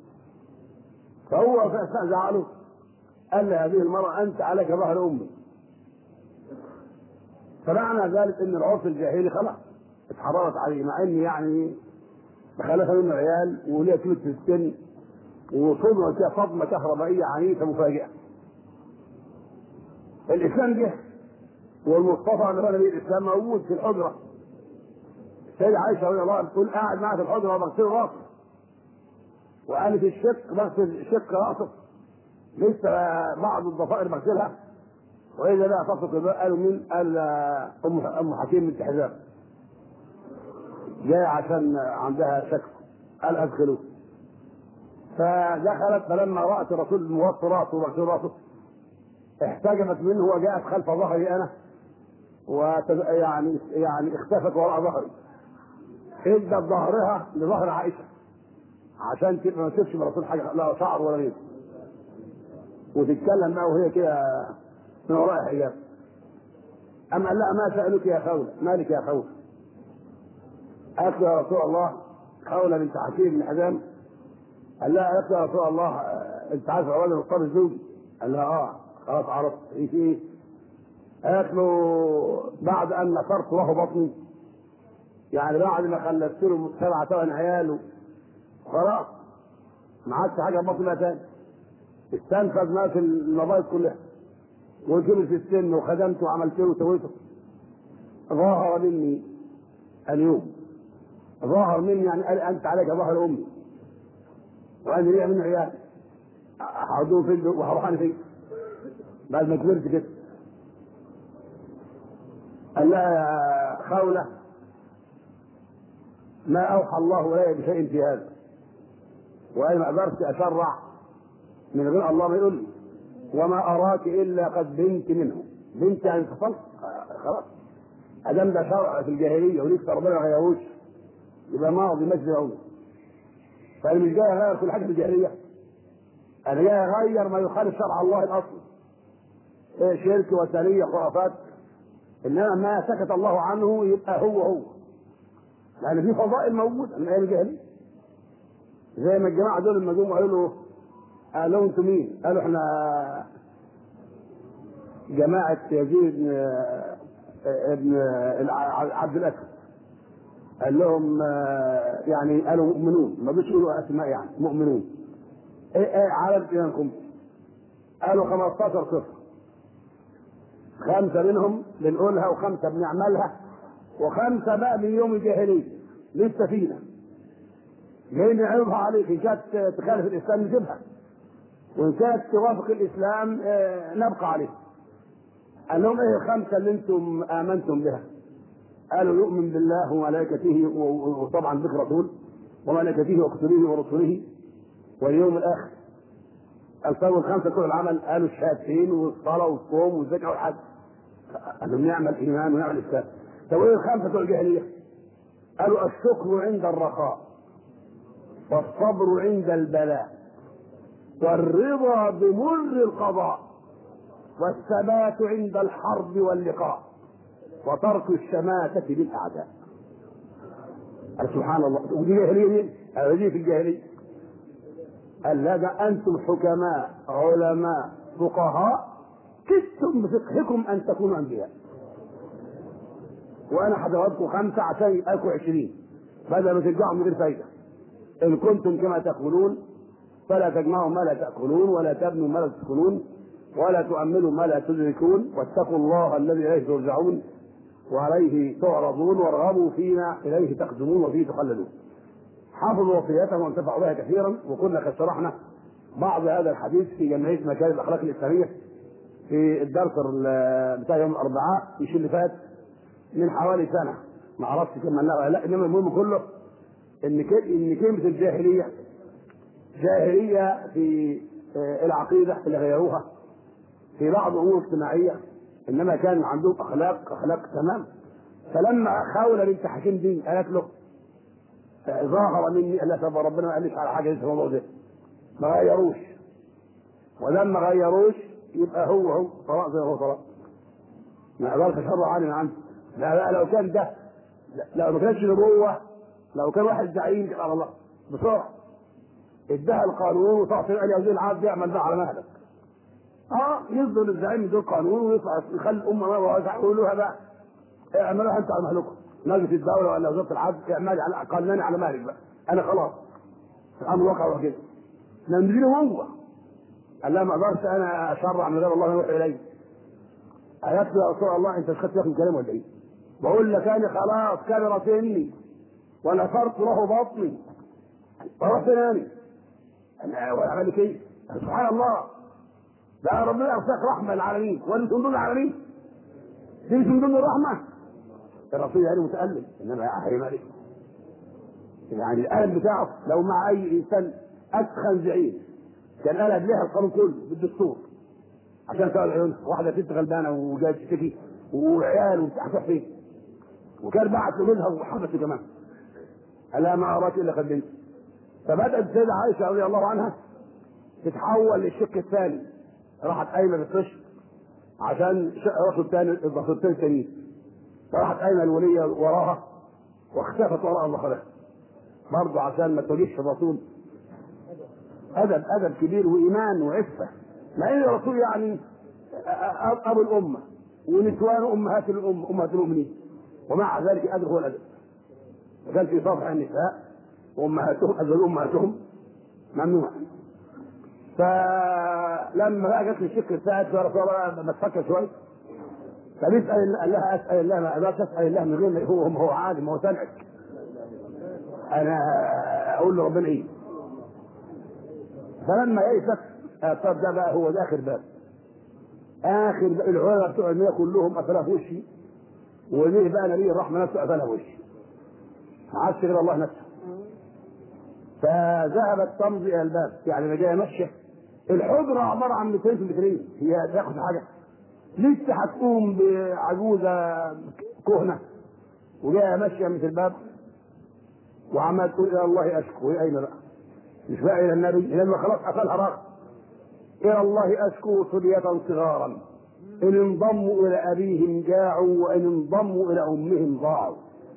فهو فزعله قال لهذه المرأة أنت عليك ظهر أمي. فمعنى ذلك أن العرف الجاهلي خلاص اتحررت عليه، مع أن يعني خلفها منه عيال وليه كبت في السن وصدمة فيها صدمة كهربائية عنيفة مفاجئة. الإسلام جه والمصطفى نبي الإسلام موجود في الحجرة. السيدة عائشة رضي الله عنها تقول قاعد معها في الحجرة وبغسل راسه، وقال في الشق بغسل شق راسه لسه بعض الضفائر بغسلها، وإذا لا تصدق الباء قالوا من قال أم أم حكيم بنت حزام جاي عشان عندها شك، قال أدخلوه. فدخلت فلما رأت الرسول موطي راسه وبغسل راسه احتجبت منه وجاءت خلف ظهري أنا ويعني يعني اختفت وراء ظهري، ادت ظهرها لظهر عائشة عشان ما تشوفش من الرسول حاجة لا شعر ولا غيره، وتتكلم بقى وهي كده من وراء حجاب. أما قال لها ما سألك يا خولة، مالك يا خولة؟ قالت له يا رسول الله خولة بنت حكيم بن حزام. قال لها قالت له يا رسول الله أنت عارف الراجل مضطر زوجي؟ قال لها اه خلاص عرفت ايه في ايه؟ قالت له بعد ان نصرت له بطني، يعني بعد ما خلفت له سبعة ثمان عيال خلاص ما عادش حاجه بطني تاني، استنفذ ما في المبايض كلها وكبر في السن وخدمته وعملت له وسويته. ظاهر مني اليوم، ظاهر مني يعني قال انت عليك ظهر امي وانا ليا من عيال هحضوه فين وهروح انا فين بعد ما كبرت كده. قال لها يا خولة ما اوحى الله الي بشيء في هذا، وانا ما قدرت اشرع من غير الله ما يقول لي وما اراك الا قد بنت منه. بنت يعني انفصلت خلاص، ادام ده شرع في الجاهليه ولسه ربنا ما غيروش يبقى ماضي مجد عمر. فانا مش جاي اغير كل حاجه في الجاهليه، انا جاي اغير ما يخالف شرع الله الاصلي، إيه شرك وثنيه خرافات. انما ما سكت الله عنه يبقى هو هو، لان في فضائل موجوده من ايام الجاهليه. زي ما الجماعه دول لما جم قالوا له قالوا انتم مين؟ قالوا احنا جماعه يزيد ابن عبد الاسد. قال لهم يعني قالوا مؤمنون، ما بدوش يقولوا اسماء يعني مؤمنون. ايه ايه عدد ايمانكم؟ قالوا خمستاشر صفر، خمسه منهم بنقولها وخمسه بنعملها وخمسه بقى من يوم الجاهليه لسه فينا جايين نعرضها عليك، ان كانت تخالف الاسلام نجيبها وان كانت توافق الاسلام نبقى عليها. قال لهم ايه الخمسه اللي انتم امنتم بها؟ قالوا يؤمن بالله وملائكته وطبعا ذكر رسول وملائكته وكتبه ورسله واليوم الاخر. الفاظ الخمسه كل العمل قالوا الشهادتين والصلاه والصوم والزكاه والحج. قالوا نعمل ايمان ونعمل اسلام. طب ايه الخمسه بتوع الجاهليه؟ قالوا الشكر عند الرخاء والصبر عند البلاء والرضا بمر القضاء والثبات عند الحرب واللقاء وترك الشماتة بالاعداء. سبحان الله، ودي جاهليه دي في الجاهليه. قال لا ده انتم حكماء علماء فقهاء كدتم بفقهكم ان تكونوا انبياء، وانا حضراتكم خمسه عشان يبقاكم عشرين بدل ما ترجعوا من غير فايده. ان كنتم كما تقولون فلا تجمعوا ما لا تاكلون ولا تبنوا ما لا تسكنون ولا تؤملوا ما لا تدركون واتقوا الله الذي اليه ترجعون وعليه تعرضون وارغبوا فيما اليه تقدمون وفيه تخلدون. حافظوا وصيته وانتفعوا بها كثيرا. وكنا قد شرحنا بعض هذا الحديث في جمعيه مكارم الاخلاق الاسلاميه في الدرس بتاع يوم الاربعاء مش اللي فات من حوالي سنه، ما اعرفش كم لا لا انما المهم كله ان ان كلمه الجاهليه جاهليه في العقيده اللي غيروها في بعض امور اجتماعيه، انما كان عندهم اخلاق اخلاق تمام. فلما خولة بنت حكيم دي قالت له ظاهر مني الا طب ربنا ما قالش على حاجه في الموضوع ده، ما غيروش، ولما غيروش يبقى هو هو طلاق زي هو طلاق، ما اقدرش اشرع عنه عنه. لا لا لو كان ده، لو ما كانش نبوه، لو كان واحد زعيم كده على الله بسرعه ادها القانون وتعطي قال يا وزير العدل يعمل ده على مهلك. اه يصدر الزعيم يدور قانون ويطلع يخلي الامه ما يقولوا لها بقى اعملوها انت على مهلكم، نجم الدوله ولا وزاره العدل اعملي على قانوني على مهلك بقى، انا خلاص الامر وقع وكده. ننزله هو قال لا ما اقدرش انا اشرع من غير الله يوحي الي. قالت له يا رسول الله انت مش خدت بالك من كلامي ولا ايه؟ بقول لك انا خلاص كبر سني ونفرت له بطني ورحت نامي. انا وعمل لك ايه؟ سبحان الله، ده ربنا ارساك رحمه للعالمين وانتم من ضمن العالمين، دي مش من ضمن الرحمه. الرسول يعني متالم انما احرم عليه، يعني الالم بتاعه لو مع اي انسان اسخن زعيم كان قلب لها القانون كله بالدستور عشان تقعد عيونها، واحده ست غلبانه وجايه تشتكي وعيال وهتروح فين؟ وكان بعت لجوزها وحبسه كمان. قال لها ما اراك الا خدمت. فبدات السيده عائشه رضي الله عنها تتحول للشق الثاني، راحت قايمه بالقشط عشان راسه الثاني الضفتين الثانيين، فراحت قايمه الوليه وراها واختفت وراء ظهرها برضه عشان ما تواجهش الرسول. ادب ادب كبير وايمان وعفه، مع ان الرسول يعني ابو الامه ونسوان امهات الام امهات المؤمنين، ومع ذلك ادب هو الادب. وكان في صفح النساء وامهاتهم ازواج امهاتهم ممنوع. فلما بقى جت الشق الثالث يا رسول الله ما تفكر شويه، فبيسال قال لها اسال الله ما اقدرش اسال الله من غير ما هو هو عالم هو سامعك، انا اقول له ربنا ايه. فلما يئست طب ده بقى هو ده اخر باب، اخر باب العلماء بتوع المية كلهم قفلها في وشي، وليه بقى نبي الرحمه نفسه قفلها في وشي، ما عادش غير الله نفسه. فذهبت تمضي الى الباب، يعني انا جايه ماشيه الحجره عباره عن مترين في مترين، هي تاخد حاجه لسه هتقوم بعجوزه كهنه وجايه ماشيه من الباب وعمال تقول الى الله اشكو. وهي اين بقى؟ مش بقى الى النبي لما خلاص قفلها راس، الى الله اشكو صبيه صغارا ان انضموا الى ابيهم جاعوا وان انضموا الى امهم ضاعوا.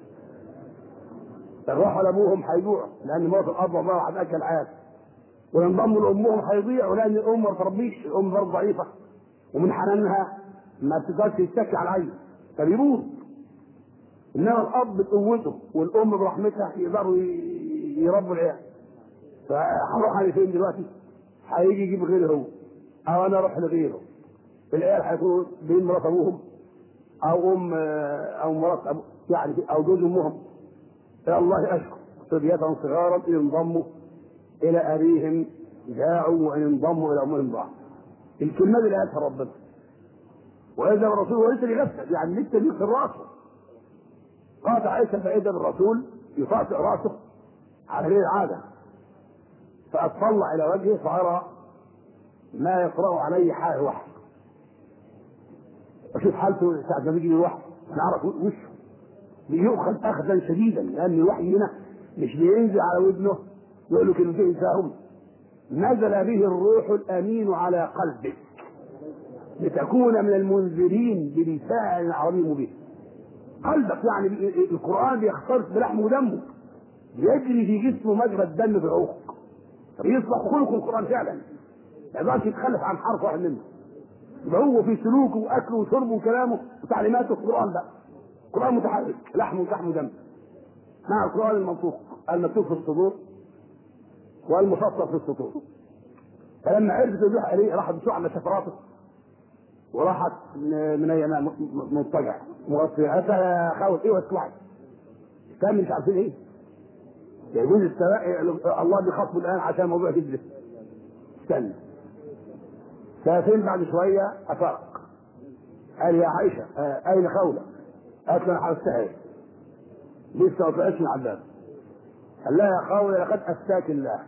راحوا لابوهم هيجوعوا لان موت الاب عباره عن اكل عاد، وينضموا لامهم هيضيعوا لان الام ما تربيش، الام برضه ضعيفه ومن حنانها ما بتقدرش تتكي على العين فبيموت. انما الاب بقوته والام برحمتها يقدروا يربوا العيال. فهروح على فين دلوقتي؟ هيجي يجيب غيره هو او انا اروح لغيره. العيال هيكونوا بين مرات ابوهم او ام او مرات أبو يعني او جوز امهم. يا الله اشكو صبية صغارا ان انضموا الى ابيهم جاعوا وان انضموا الى امهم ضاعوا. الكلمه اللي قالتها ربنا. واذا الرسول هو لسه بيغسل يعني لسه بيغسل راسه. قالت عائشه فاذا بالرسول يطأطئ راسه على غير العاده، فاطلع الى وجهه فارى ما يقرا عليه حال وحي. اشوف حالته ساعه ما بيجي الوحي نعرف وشه بيؤخذ اخذا شديدا، لان الوحي هنا مش بينزل على ودنه يقول له كلمتين فاهم، نزل به الروح الامين على قلبك لتكون من المنذرين بلسان عربي مبين. قلبك يعني القران بيختلط بلحمه ودمه، يجري في جسمه مجرى الدم في العروق، فبيصبح خلق القران فعلا ما يقدرش يتخلف عن حرف واحد منه. يبقى هو في سلوكه واكله وشربه وكلامه وتعليماته القران ده القران متحرك لحم ولحم ودم مع القران المنطوق المكتوب في الصدور والمفسر في السطور. فلما عرفت الروح عليه راحت بسرعه على شفراته وراحت من ايام مضطجع مغطيه. هسه خاوف ايه واطلعي كان مش عارفين ايه يجوز السماء الله بيخاطبه الان عشان موضوع تدرس. استنى ساعتين بعد شويه افاق قال يا عائشه آه اين خوله؟ قالت له انا حبستها لسه ما طلعتش من على الباب. قال لها يا خوله لقد افتاك الله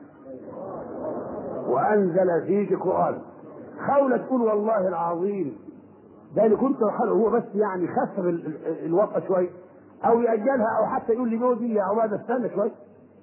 وانزل فيك قران. خوله تقول والله العظيم ده اللي كنت حاله هو بس يعني خسر الوقت شويه او ياجلها او حتى يقول لي جوزي يا عباده استنى شويه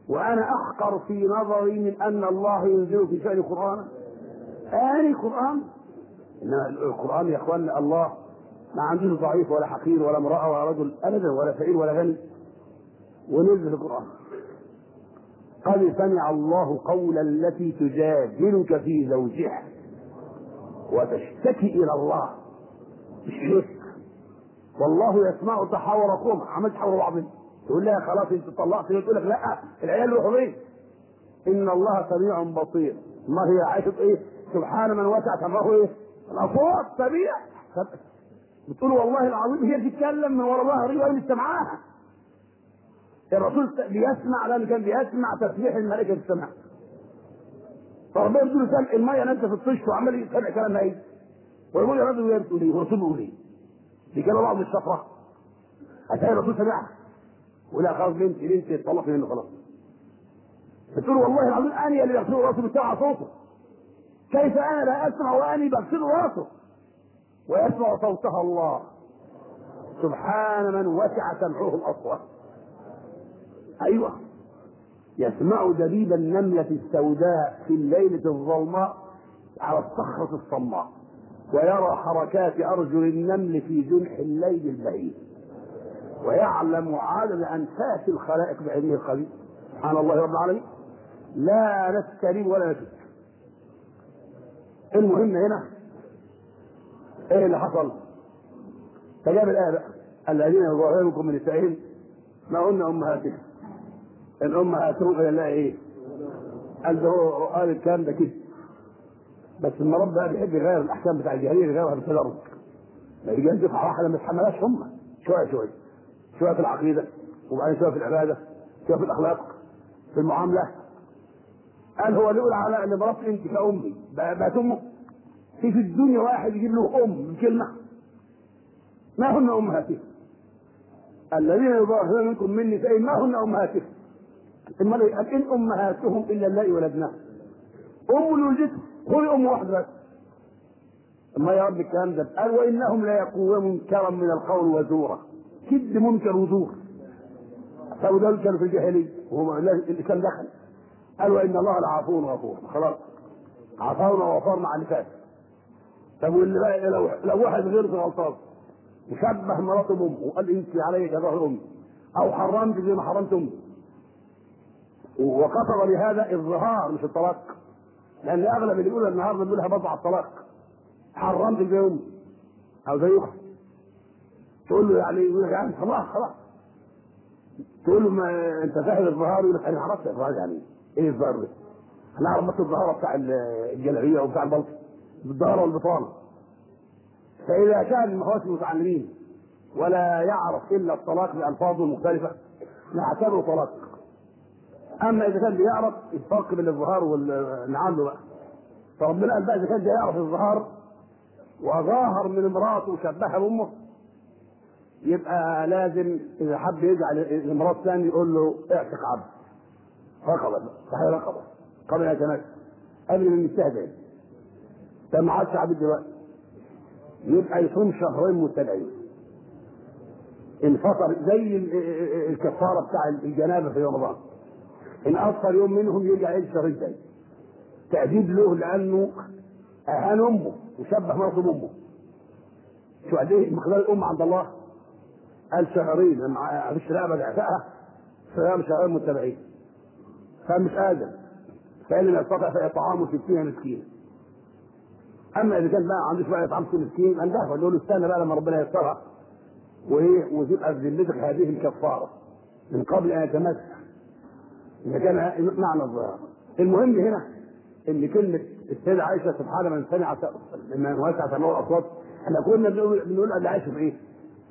وانا احقر في نظري من ان الله ينزل في شأن القرآن آني قرآن. انما القرآن يا اخواننا الله ما عندوش ضعيف ولا حقير ولا امرأة ولا رجل ابدا ولا فقير ولا غني، ونزل القرآن. قد سمع الله قول التي تجادلك في زوجها وتشتكي الى الله، مش لك، والله يسمع تحاوركم. عملت تحاوروا بعض، تقول لها خلاص انت طلقت، تقول لك لا العيال روحوا فين؟ ان الله سميع بصير. ما هي عايشه ايه؟ سبحان من وسع سماه ايه؟ الاصوات سميع. بتقول والله العظيم هي بتتكلم من ورا ظهري وانا مش سامعاها. الرسول بيسمع لانه كان بيسمع تسبيح الملائكه في السماء. فربنا يقول له سامع الميه نازله في الطشت وعمال يسمع كلامها ايه؟ ويقول يا رجل بتقول ايه؟ والرسول بيقول ايه؟ دي كلام بعض الشفره. هتلاقي الرسول سمعها ولا خلاص بنتي بنتي اتطلقي منه خلاص. بتقول والله العظيم اني اللي بغسل راسه بتاع صوته، كيف انا لا اسمع واني بغسل راسه ويسمع صوتها الله. سبحان من وسع سمعه الاصوات. ايوه، يسمع دبيب النملة السوداء في الليلة الظلماء على الصخرة الصماء، ويرى حركات ارجل النمل في جنح الليل البهيم، ويعلم عدد انفاس الخلائق بعلمه الخبير. سبحان الله رب العالمين، لا نستريب ولا نشك. المهم هنا ايه اللي حصل؟ فجاب الايه بقى الذين يظاهرونكم من نسائهم ما هن امهاتهم ان امهاتهم الى الله ايه؟ قال ده هو قال الكلام ده كده، بس لما رب بقى بيحب يغير الاحكام بتاع الجاهليه يغيرها بالتدرج، ما يجيش دفعه واحده ما يتحملهاش هم، شويه شويه شويه في العقيده، وبعدين شويه في العباده، شويه في الاخلاق، في المعامله. قال هو اللي يقول على ان مرات انت كامي بقت امه؟ في في الدنيا واحد يجيب له ام بكلمه؟ ما هن امهاتهم الذين يظاهرون منكم من نسائهم ما هن امهاتهم؟ ثم قال ان امهاتهم الا اللائي ولدناهم. ام اللي ولدته هو ام واحده بس. اما يا رب الكلام ده قال وانهم لا يقولون منكرا من القول وزورا، كد منكر وزور. طب دول كانوا في الجاهليه وهو اللي كان دخل. قال وان الله لعفو غفور. خلاص عفونا وغفرنا مع اللي فات. طب واللي بقى لو لو واحد غير غلطان وشبه مراته بامه وقال انت علي كظهر امي او حرمت زي ما حرمت امي، وقصد بهذا الظهار مش الطلاق، لان اغلب اللي بيقولها النهارده بيقولها بضع الطلاق. حرمت زي امي او زي اختي، تقول له يعني يقول لك يعني خلاص خلاص، تقول له ما انت فاهم الظهار؟ يقول لك انا عرفت الظهار يعني ايه الظهار ده؟ انا اعرف بس الظهاره بتاع الجلابيه وبتاع البلطو، الظهاره والبطانه. فاذا كان ما هوش متعلمين ولا يعرف الا الطلاق بالفاظه المختلفه نعتبره طلاق. اما اذا كان بيعرف الفرق بين الظهار والنعال بقى، فربنا قال بقى اذا كان يعرف الظهار وظاهر من امراته وشبهها بامه، يبقى لازم اذا حب يجعل المراه الثانيه يقول له اعتق عبد رقبه، صحيح رقبه قبل ان يتمكن قبل من يستهدف. ده ما عادش عبد دلوقتي، يبقى يصوم شهرين متتابعين انفطر زي الكفاره بتاع الجنابه في رمضان، ان اثر يوم منهم يرجع يعيش شهرين تاني تأديب له لانه اهان امه وشبه مرته بامه. شو قد ايه مقدار الام عند الله؟ قال شهرين مع مفيش رقبه اعفائها صيام شهرين متتابعين، فمش قادر فان لم يستطع فاطعام ستين مسكين. اما اذا كان بقى عندوش بقى يطعم ستين مسكين قال ده له استنى بقى لما ربنا ييسرها وايه وتبقى في ذمتك هذه الكفاره من قبل ان يتمسك اذا كان معنى الظهار. المهم هنا ان كلمه السيده عائشه سبحان من سمع من وسع سمعه الاصوات، احنا كنا بنقول بنقول اللي عايشه في ايه؟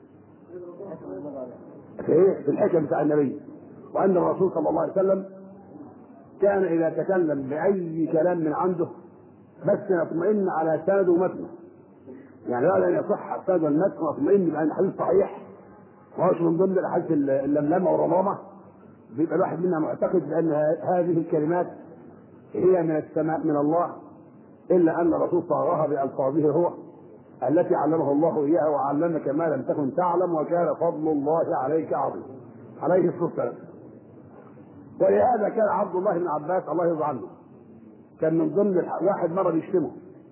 في ايه؟ في الحكم بتاع النبي، وان الرسول صلى الله عليه وسلم كان اذا تكلم باي كلام من عنده بس يطمئن على سند ومتن، يعني لا ان يصح السند والمتن واطمئن بان الحديث صحيح وهوش من ضمن الاحاديث اللملمه والرمامه، بيبقى الواحد منا معتقد بان هذه الكلمات هي من السماء من الله، الا ان الرسول صاغها بالفاظه هو التي علمه الله اياها وعلمك ما لم تكن تعلم وكان فضل الله عليك عظيم عليه الصلاه والسلام. ولهذا كان عبد الله بن عباس الله يرضى عنه كان من ضمن الح... واحد مره بيشتمه،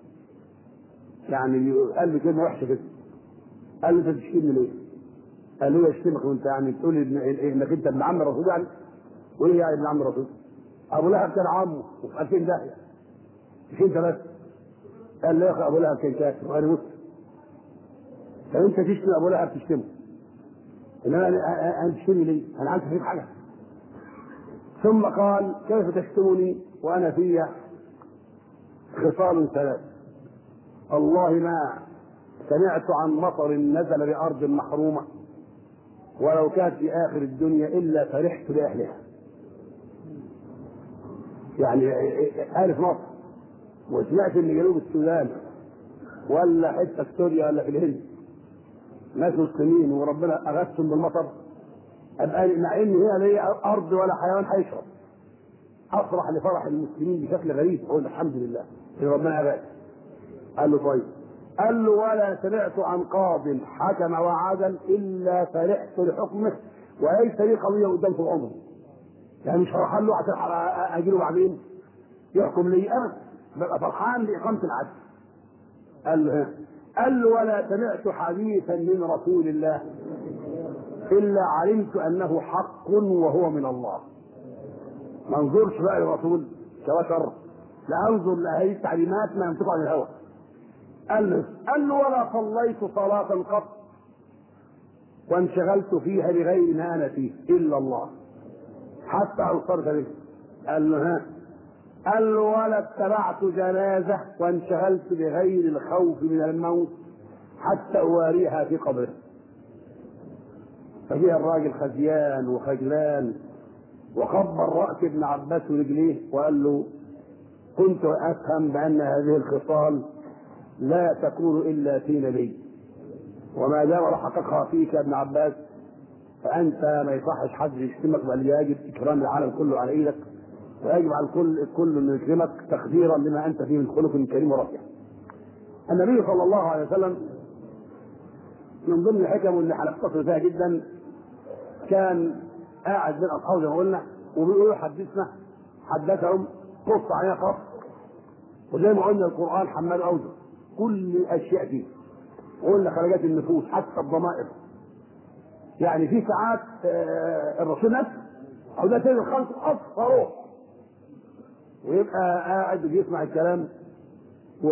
يعني قال لي كلمه وحشه كده، قال له انت بتشتمني ليه؟ قال له يشتمك وانت يعني تقول انك انت ابن عم الرسول يعني؟ وايه يعني ابن عم الرسول؟ ابو لهب كان عمه وفي ألفين داهيه، مش انت بس. قال له يا اخي ابو لهب كان كافر وانا مسلم، فانت تشتم ابو لهب تشتمه، انما انا انا تشتمني ليه؟ انا عايز فيك حاجه. ثم قال كيف تشتمني وانا في خصال ثلاث، الله ما سمعت عن مطر نزل بارض محرومه ولو كانت في اخر الدنيا الا فرحت باهلها. يعني الف مصر وسمعت ان جنوب السودان ولا حته في سوريا ولا في الهند ناس مسلمين وربنا اغثهم بالمطر، ابقى مع ان هنا لا ارض ولا حيوان هيشرب افرح لفرح المسلمين بشكل غريب، اقول الحمد لله ان ربنا اغاث. قال له طيب، قال له ولا سمعت عن قاض حكم وعدل الا فرحت لحكمه وليس لي قضيه قدام طول عمري، يعني مش هروح له عشان اجي له بعدين يحكم لي ابدا، ببقى فرحان باقامه العدل. قال له قال له ولا سمعت حديثا من رسول الله الا علمت انه حق وهو من الله. ما انظرش بقى للرسول كبشر، لا انظر لاهالي التعليمات ما ينطق عن الهوى. قال له قال له ولا صليت صلاه قط وانشغلت فيها لغير ما انا فيه الا الله حتى انصرت به. قال له ها قال له ولا اتبعت جنازه وانشغلت بغير الخوف من الموت حتى اواريها في قبره. فجاء الراجل خزيان وخجلان وقبل راس ابن عباس ورجليه وقال له كنت افهم بان هذه الخصال لا تكون الا في نبي، وما دام حققها فيك يا ابن عباس فانت ما يصحش حد يشتمك، بل يجب اكرام العالم كله على ايدك، ويجب على الكل الكل انه يكرمك تقديرا لما انت فيه من خلق كريم ورفيع. النبي صلى الله عليه وسلم من ضمن الحكم اللي هنختصر فيها جدا كان قاعد بين اصحابه زي ما قلنا وبيقولوا حدثنا حدثهم قص عليها قص، وزي ما قلنا القران حمال اوجه كل الاشياء فيه، وقلنا خرجات النفوس حتى الضمائر. يعني في ساعات الرسول نفسه او ده سيد الخلق اصفى روح ويبقى قاعد بيسمع الكلام و...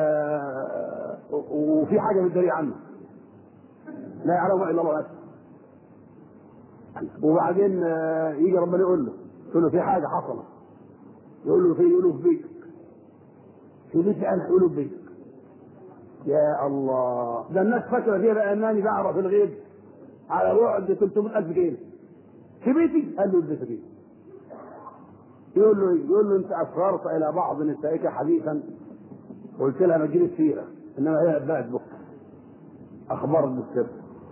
وفي حاجه متداري عنه لا يعلمها الا الله نفسه. وبعدين يجي ربنا يقول له يقول له في حاجه حصلت، يقول له في يقول له في بيتك، في بيتي انا، يقول له في بيتك. يا الله، ده الناس فاكره فيها بقى انني بعرف الغيب على بعد ثلاثمائة ألف كيلو في بيتي. قال له البيت فيه. يقول له يقول له انت اسررت الى بعض نسائك حديثا قلت لها ما تجيب السيره، انما هي نبأت بك اخبار بالسر.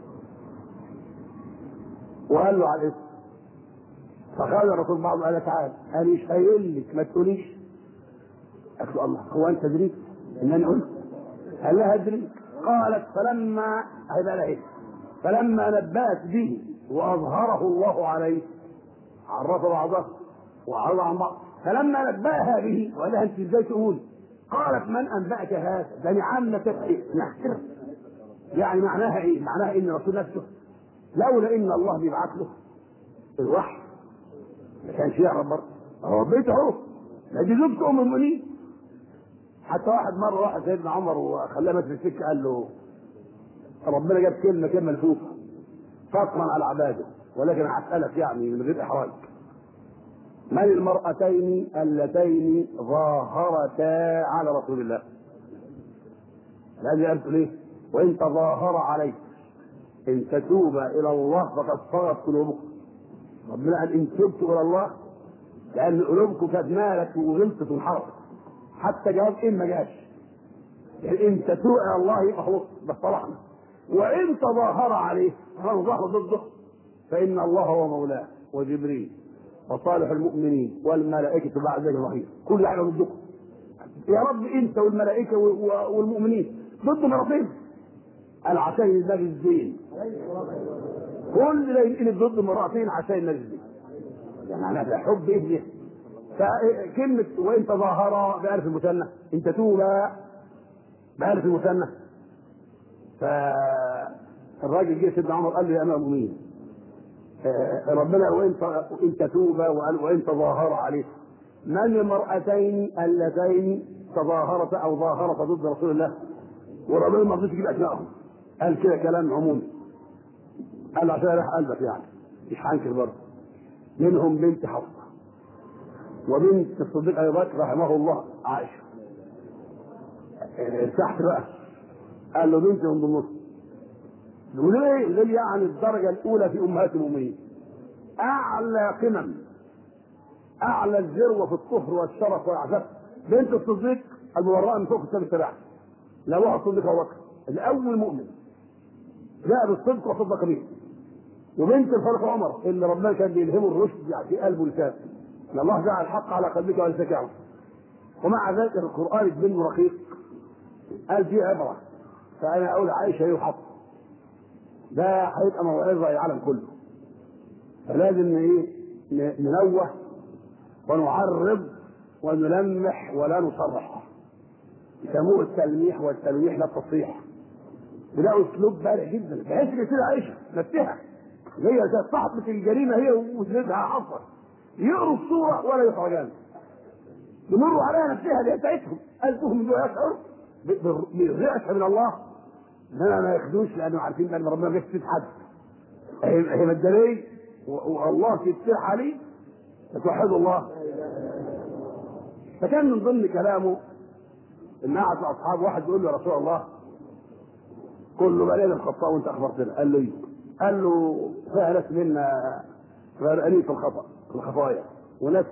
وقال له على الاسم، فقال الرسول بعض قال تعالى انا مش قايل لك ما تقوليش. قالت له الله هو انت دريت ان انا قلت؟ قال لها ادري. قالت فلما هيبقى لها ايه؟ فلما نبأت به واظهره الله عليه عرف بعضه وعرض عن بعض، فلما نبأها به وقال لها انت ازاي تقول؟ قالت من انبأك هذا؟ ده نعم تفكير نحكر. يعني معناها ايه؟ معناها ان الرسول نفسه لولا ان الله بيبعث له الوحي ما كانش يعرف برضه. هو بيته اهو، ده دي زوجته ام المؤمنين. حتى واحد مره واحد سيدنا عمر وخلاه ماشي في السكه قال له ربنا جاب كلمه كلمه ملفوفه فطرا على عباده، ولكن هسألك يعني من غير احراج، من المرأتين اللتين ظاهرتا على رسول الله؟ الذي قالت ليه؟ وان تظاهر عليه ان تتوبا الى الله فقد صغت قلوبكم. ربنا قال ان تبتوا الى الله لان قلوبكم كانت مالت وغلطت وانحرفت. حتى جواب ان ما جاش، يعني ان تتوب الى الله يبقى خلاص بس طلعنا. وان تظاهر عليه فمن ظهر ضده فان الله هو مولاه وجبريل وصالح المؤمنين والملائكه بعد ذلك ظهير، كل حاجه ضدكم. يا رب انت والملائكه والمؤمنين ضد مرتين. قال عشان النبي الزين كل ده ينقلب ضد مرأتين عشان النبي الزين. يعني انا حب ايه؟ فكلمه وان تظاهر بألف المثنى، ان تتوبا بألف المثنى. فالراجل جه سيدنا عمر قال له يا امير المؤمنين ربنا وان ان تتوبا وان تظاهر عليه، من المرأتين اللتين تظاهرتا او ظاهرتا ضد رسول الله وربنا ما رضيش يجيب اسمائهم؟ قال كده كلام عمومي، قال عشان يريح قلبك يعني مش هنكر برضه. منهم بنت حفصه وبنت الصديق ابي بكر رحمه الله عائشه. ارتحت بقى. قال له بنتي من ضمنهم. يقول ايه؟ يقول يعني الدرجه الاولى في امهات المؤمنين، اعلى قمم، اعلى الذروه في الطهر والشرف والعفاف. بنت الصديق المبرأة من فوق السبع سباع، لا هو الصديق ابو بكر الاول مؤمن جاء بالصدق وصدق به. وبنت الفاروق عمر اللي ربنا كان بيلهمه الرشد يعني في قلبه ولسانه، ان الله جعل الحق على قلبك ولسانك يعرف. ومع ذلك القران يتبنه رقيق، قال فيه عبره. فانا اقول عائشه هي وحفصه، ده هيبقى موعظه للعالم كله. فلازم ايه؟ ننوه ونعرض ونلمح ولا نصرح. يسموه التلميح والتلويح لا التصريح. ده اسلوب بارع جدا، بحيث ان كده عائشه نفسها هي كانت صاحبه الجريمه هي وزوجها حفصه، يقروا الصوره ولا يخرجان، يمروا عليها نفسها اللي بتاعتهم، قلبهم دول يشعر بالرئاسه من الله، انما ما ياخدوش لانه عارفين ان ربنا بيكتب حد. هي مداري والله تفتح عليه توحد الله. فكان من ضمن كلامه ان قعد مع اصحابه واحد يقول له يا رسول الله كل بني ادم خطا وانت اخبرتنا. قال له ايه؟ قال له فيها ناس منا غرقانين في الخطا في الخطايا وناس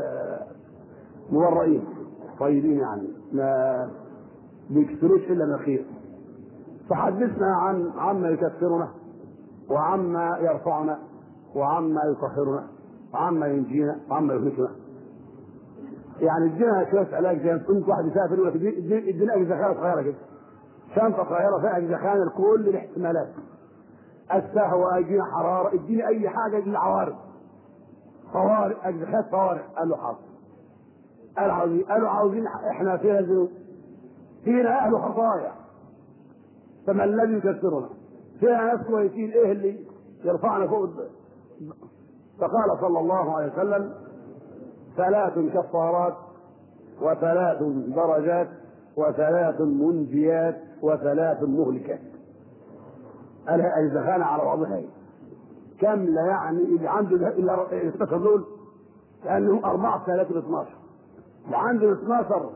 مبرئين طيبين يعني ما بيكسروش الا من الخير. فحدثنا عن عما يكفرنا وعما يرفعنا وعما يطهرنا وعما ينجينا وعما يهلكنا. يعني ادينا شويه علاج زي ما كنت واحد يسافر يقول لك ادينا اجزخانه صغيره كده، شنطه صغيره فيها اجزخانه لكل الاحتمالات، السهوه، ادينا حراره، اديني اي حاجه، اديني عوارض طوارئ، اجزخانات طوارئ. قال له حاضر. قال عاوزين قالوا عاوزين احنا فيها ذنوب، فينا اهل خطايا، فما الذي يكسرنا؟ فيها ناس كويسين، ايه اللي يرفعنا فوق؟ فقال صلى الله عليه وسلم ثلاث كفارات وثلاث درجات وثلاث منجيات وثلاث مهلكات. قالها اجزخانه على بعضها هي كامله، يعني اللي عنده الا اثناشر دول لانهم اربعه ثلاثه اثناشر، اللي عنده اثناشر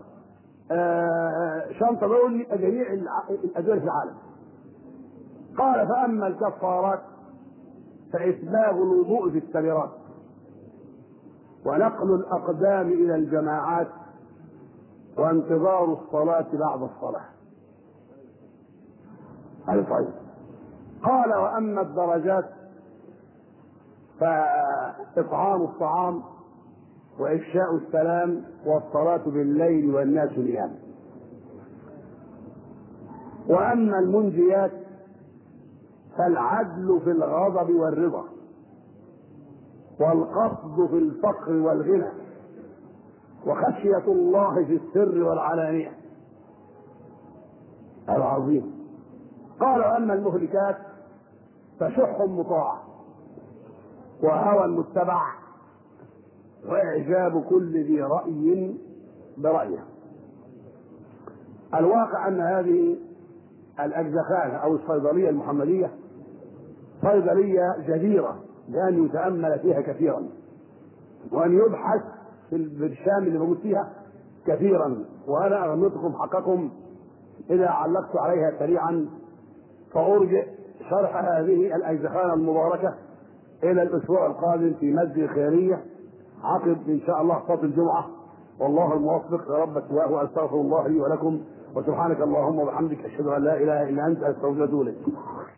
شنطه دول جميع الادويه في العالم. قال فاما الكفارات فاسباغ الوضوء في السبيرات ونقل الاقدام الى الجماعات وانتظار الصلاه بعد الصلاه. قال طيب. قال واما الدرجات فاطعام الطعام وافشاء السلام والصلاه بالليل والناس نيام. واما المنجيات فالعدل في الغضب والرضا والقصد في الفقر والغنى وخشية الله في السر والعلانية. العظيم. قال واما المهلكات فشح مطاع وهوى متبع واعجاب كل ذي رأي برأيه. الواقع ان هذه الاجزخانه او الصيدليه المحمديه صيدليه جديره بان يتامل فيها كثيرا وان يبحث في البرشام اللي موجود فيها كثيرا. وانا اغمضكم حقكم اذا علقت عليها سريعا فارجع شرح هذه الاجزخانه المباركه الى الاسبوع القادم في مسجد الخيريه عقب ان شاء الله صلاه الجمعه. والله الموفق يا رب السواء، واستغفر الله لي ولكم، وسبحانك اللهم وبحمدك اشهد ان لا اله الا انت استغفرك واتوب اليك.